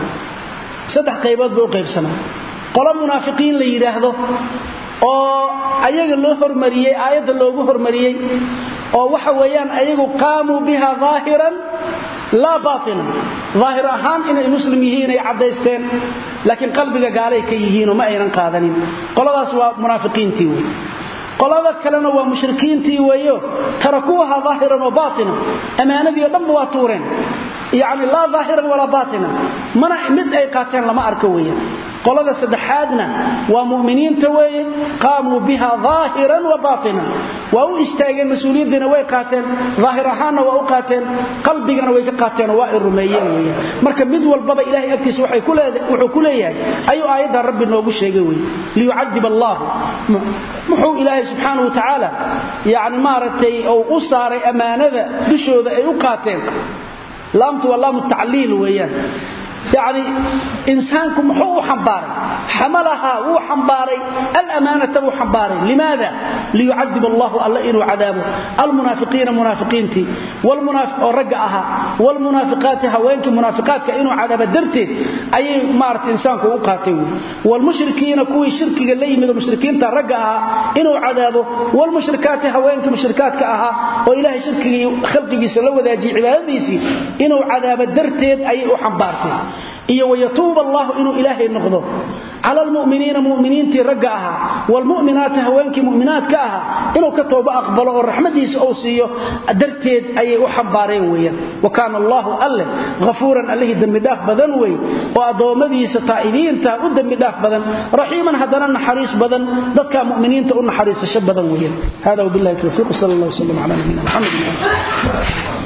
qaybsamaa qolo munaafiqiin la yiraahdo oo ayaga loo hormariyay aayada loogu hormariyay oo waxa weeyaan ayagu qaamu biha zaahiran la baatinan zaahir ahaan inay muslim yihiin ay cadeysteen laakiin qalbiga gaalay ka yihiin oo ma aynan qaadanin qoladaas waa munaafiqiintii way qolada kalena waa mushrikiintii weeyo tarakuha zaahiran wa baatinan amaanadii dhanba waa tuureen yaani la zaahiran wala baatinan mana mid ay qaateen lama arko weeyaan qolada saddexaadna waa muuminiinta weeye qaamu biha zaahiran wa baatinan waa u istaageen mas'uuliyadina way qaateen zaahir ahaanna waa u qaateen qalbigana way ka qaateen waa ay rumeeyeen weeye marka mid walbaba ilaahay agtiisa wuxuu ku leeyahay ayu aayada rabbi noogu sheegay weeye liyu'adib allah muxuu ilaahay subhanahu wa ta'ala yaani maaratay oo u saaray amaanada bishooda ay u qaateen laamtu walaamu ta'liil weeyaan يعني إنسانكم هو حنباري حملها هو حنباري الأمانة هو حنباري لماذا؟ ليعذب الله إنه عذابه المنافقين منافقينتي والرجعها والمنافقات هوينك منافقات كإنه عذاب الدرتي أي مارت إنسانك وقاتل والمشركين كوي شرك اللي من المشركين ترجعها إنه عذابه والمشركات هوينك مشركات كأها وإله شرك خلقه سلوى ذا جي عباديسي إنه عذاب الدرتي أي حنبارتي iyo wayatuuba Allah inuu ilaahay noqdo ala almu'miniina mu'miniinti ragaha wal mu'minaati haweenki mu'minaadka ah inuu ka tooba aqbalo oo raxmadiisa oo siiyo darteed ayay u xambaareen weeyaan wa kaana Allah alla ghafuuran alayhi dambi dhaaf badan weey oo adoomadiisa taa'idiinta u dambi dhaaf badan rahiiman hadana naxariis badan dadka mu'miniinta u naxariisasho badan weeyaan hada billahi tawfiiq sallallahu alayhi wa sallam ala nabiyyina muhammad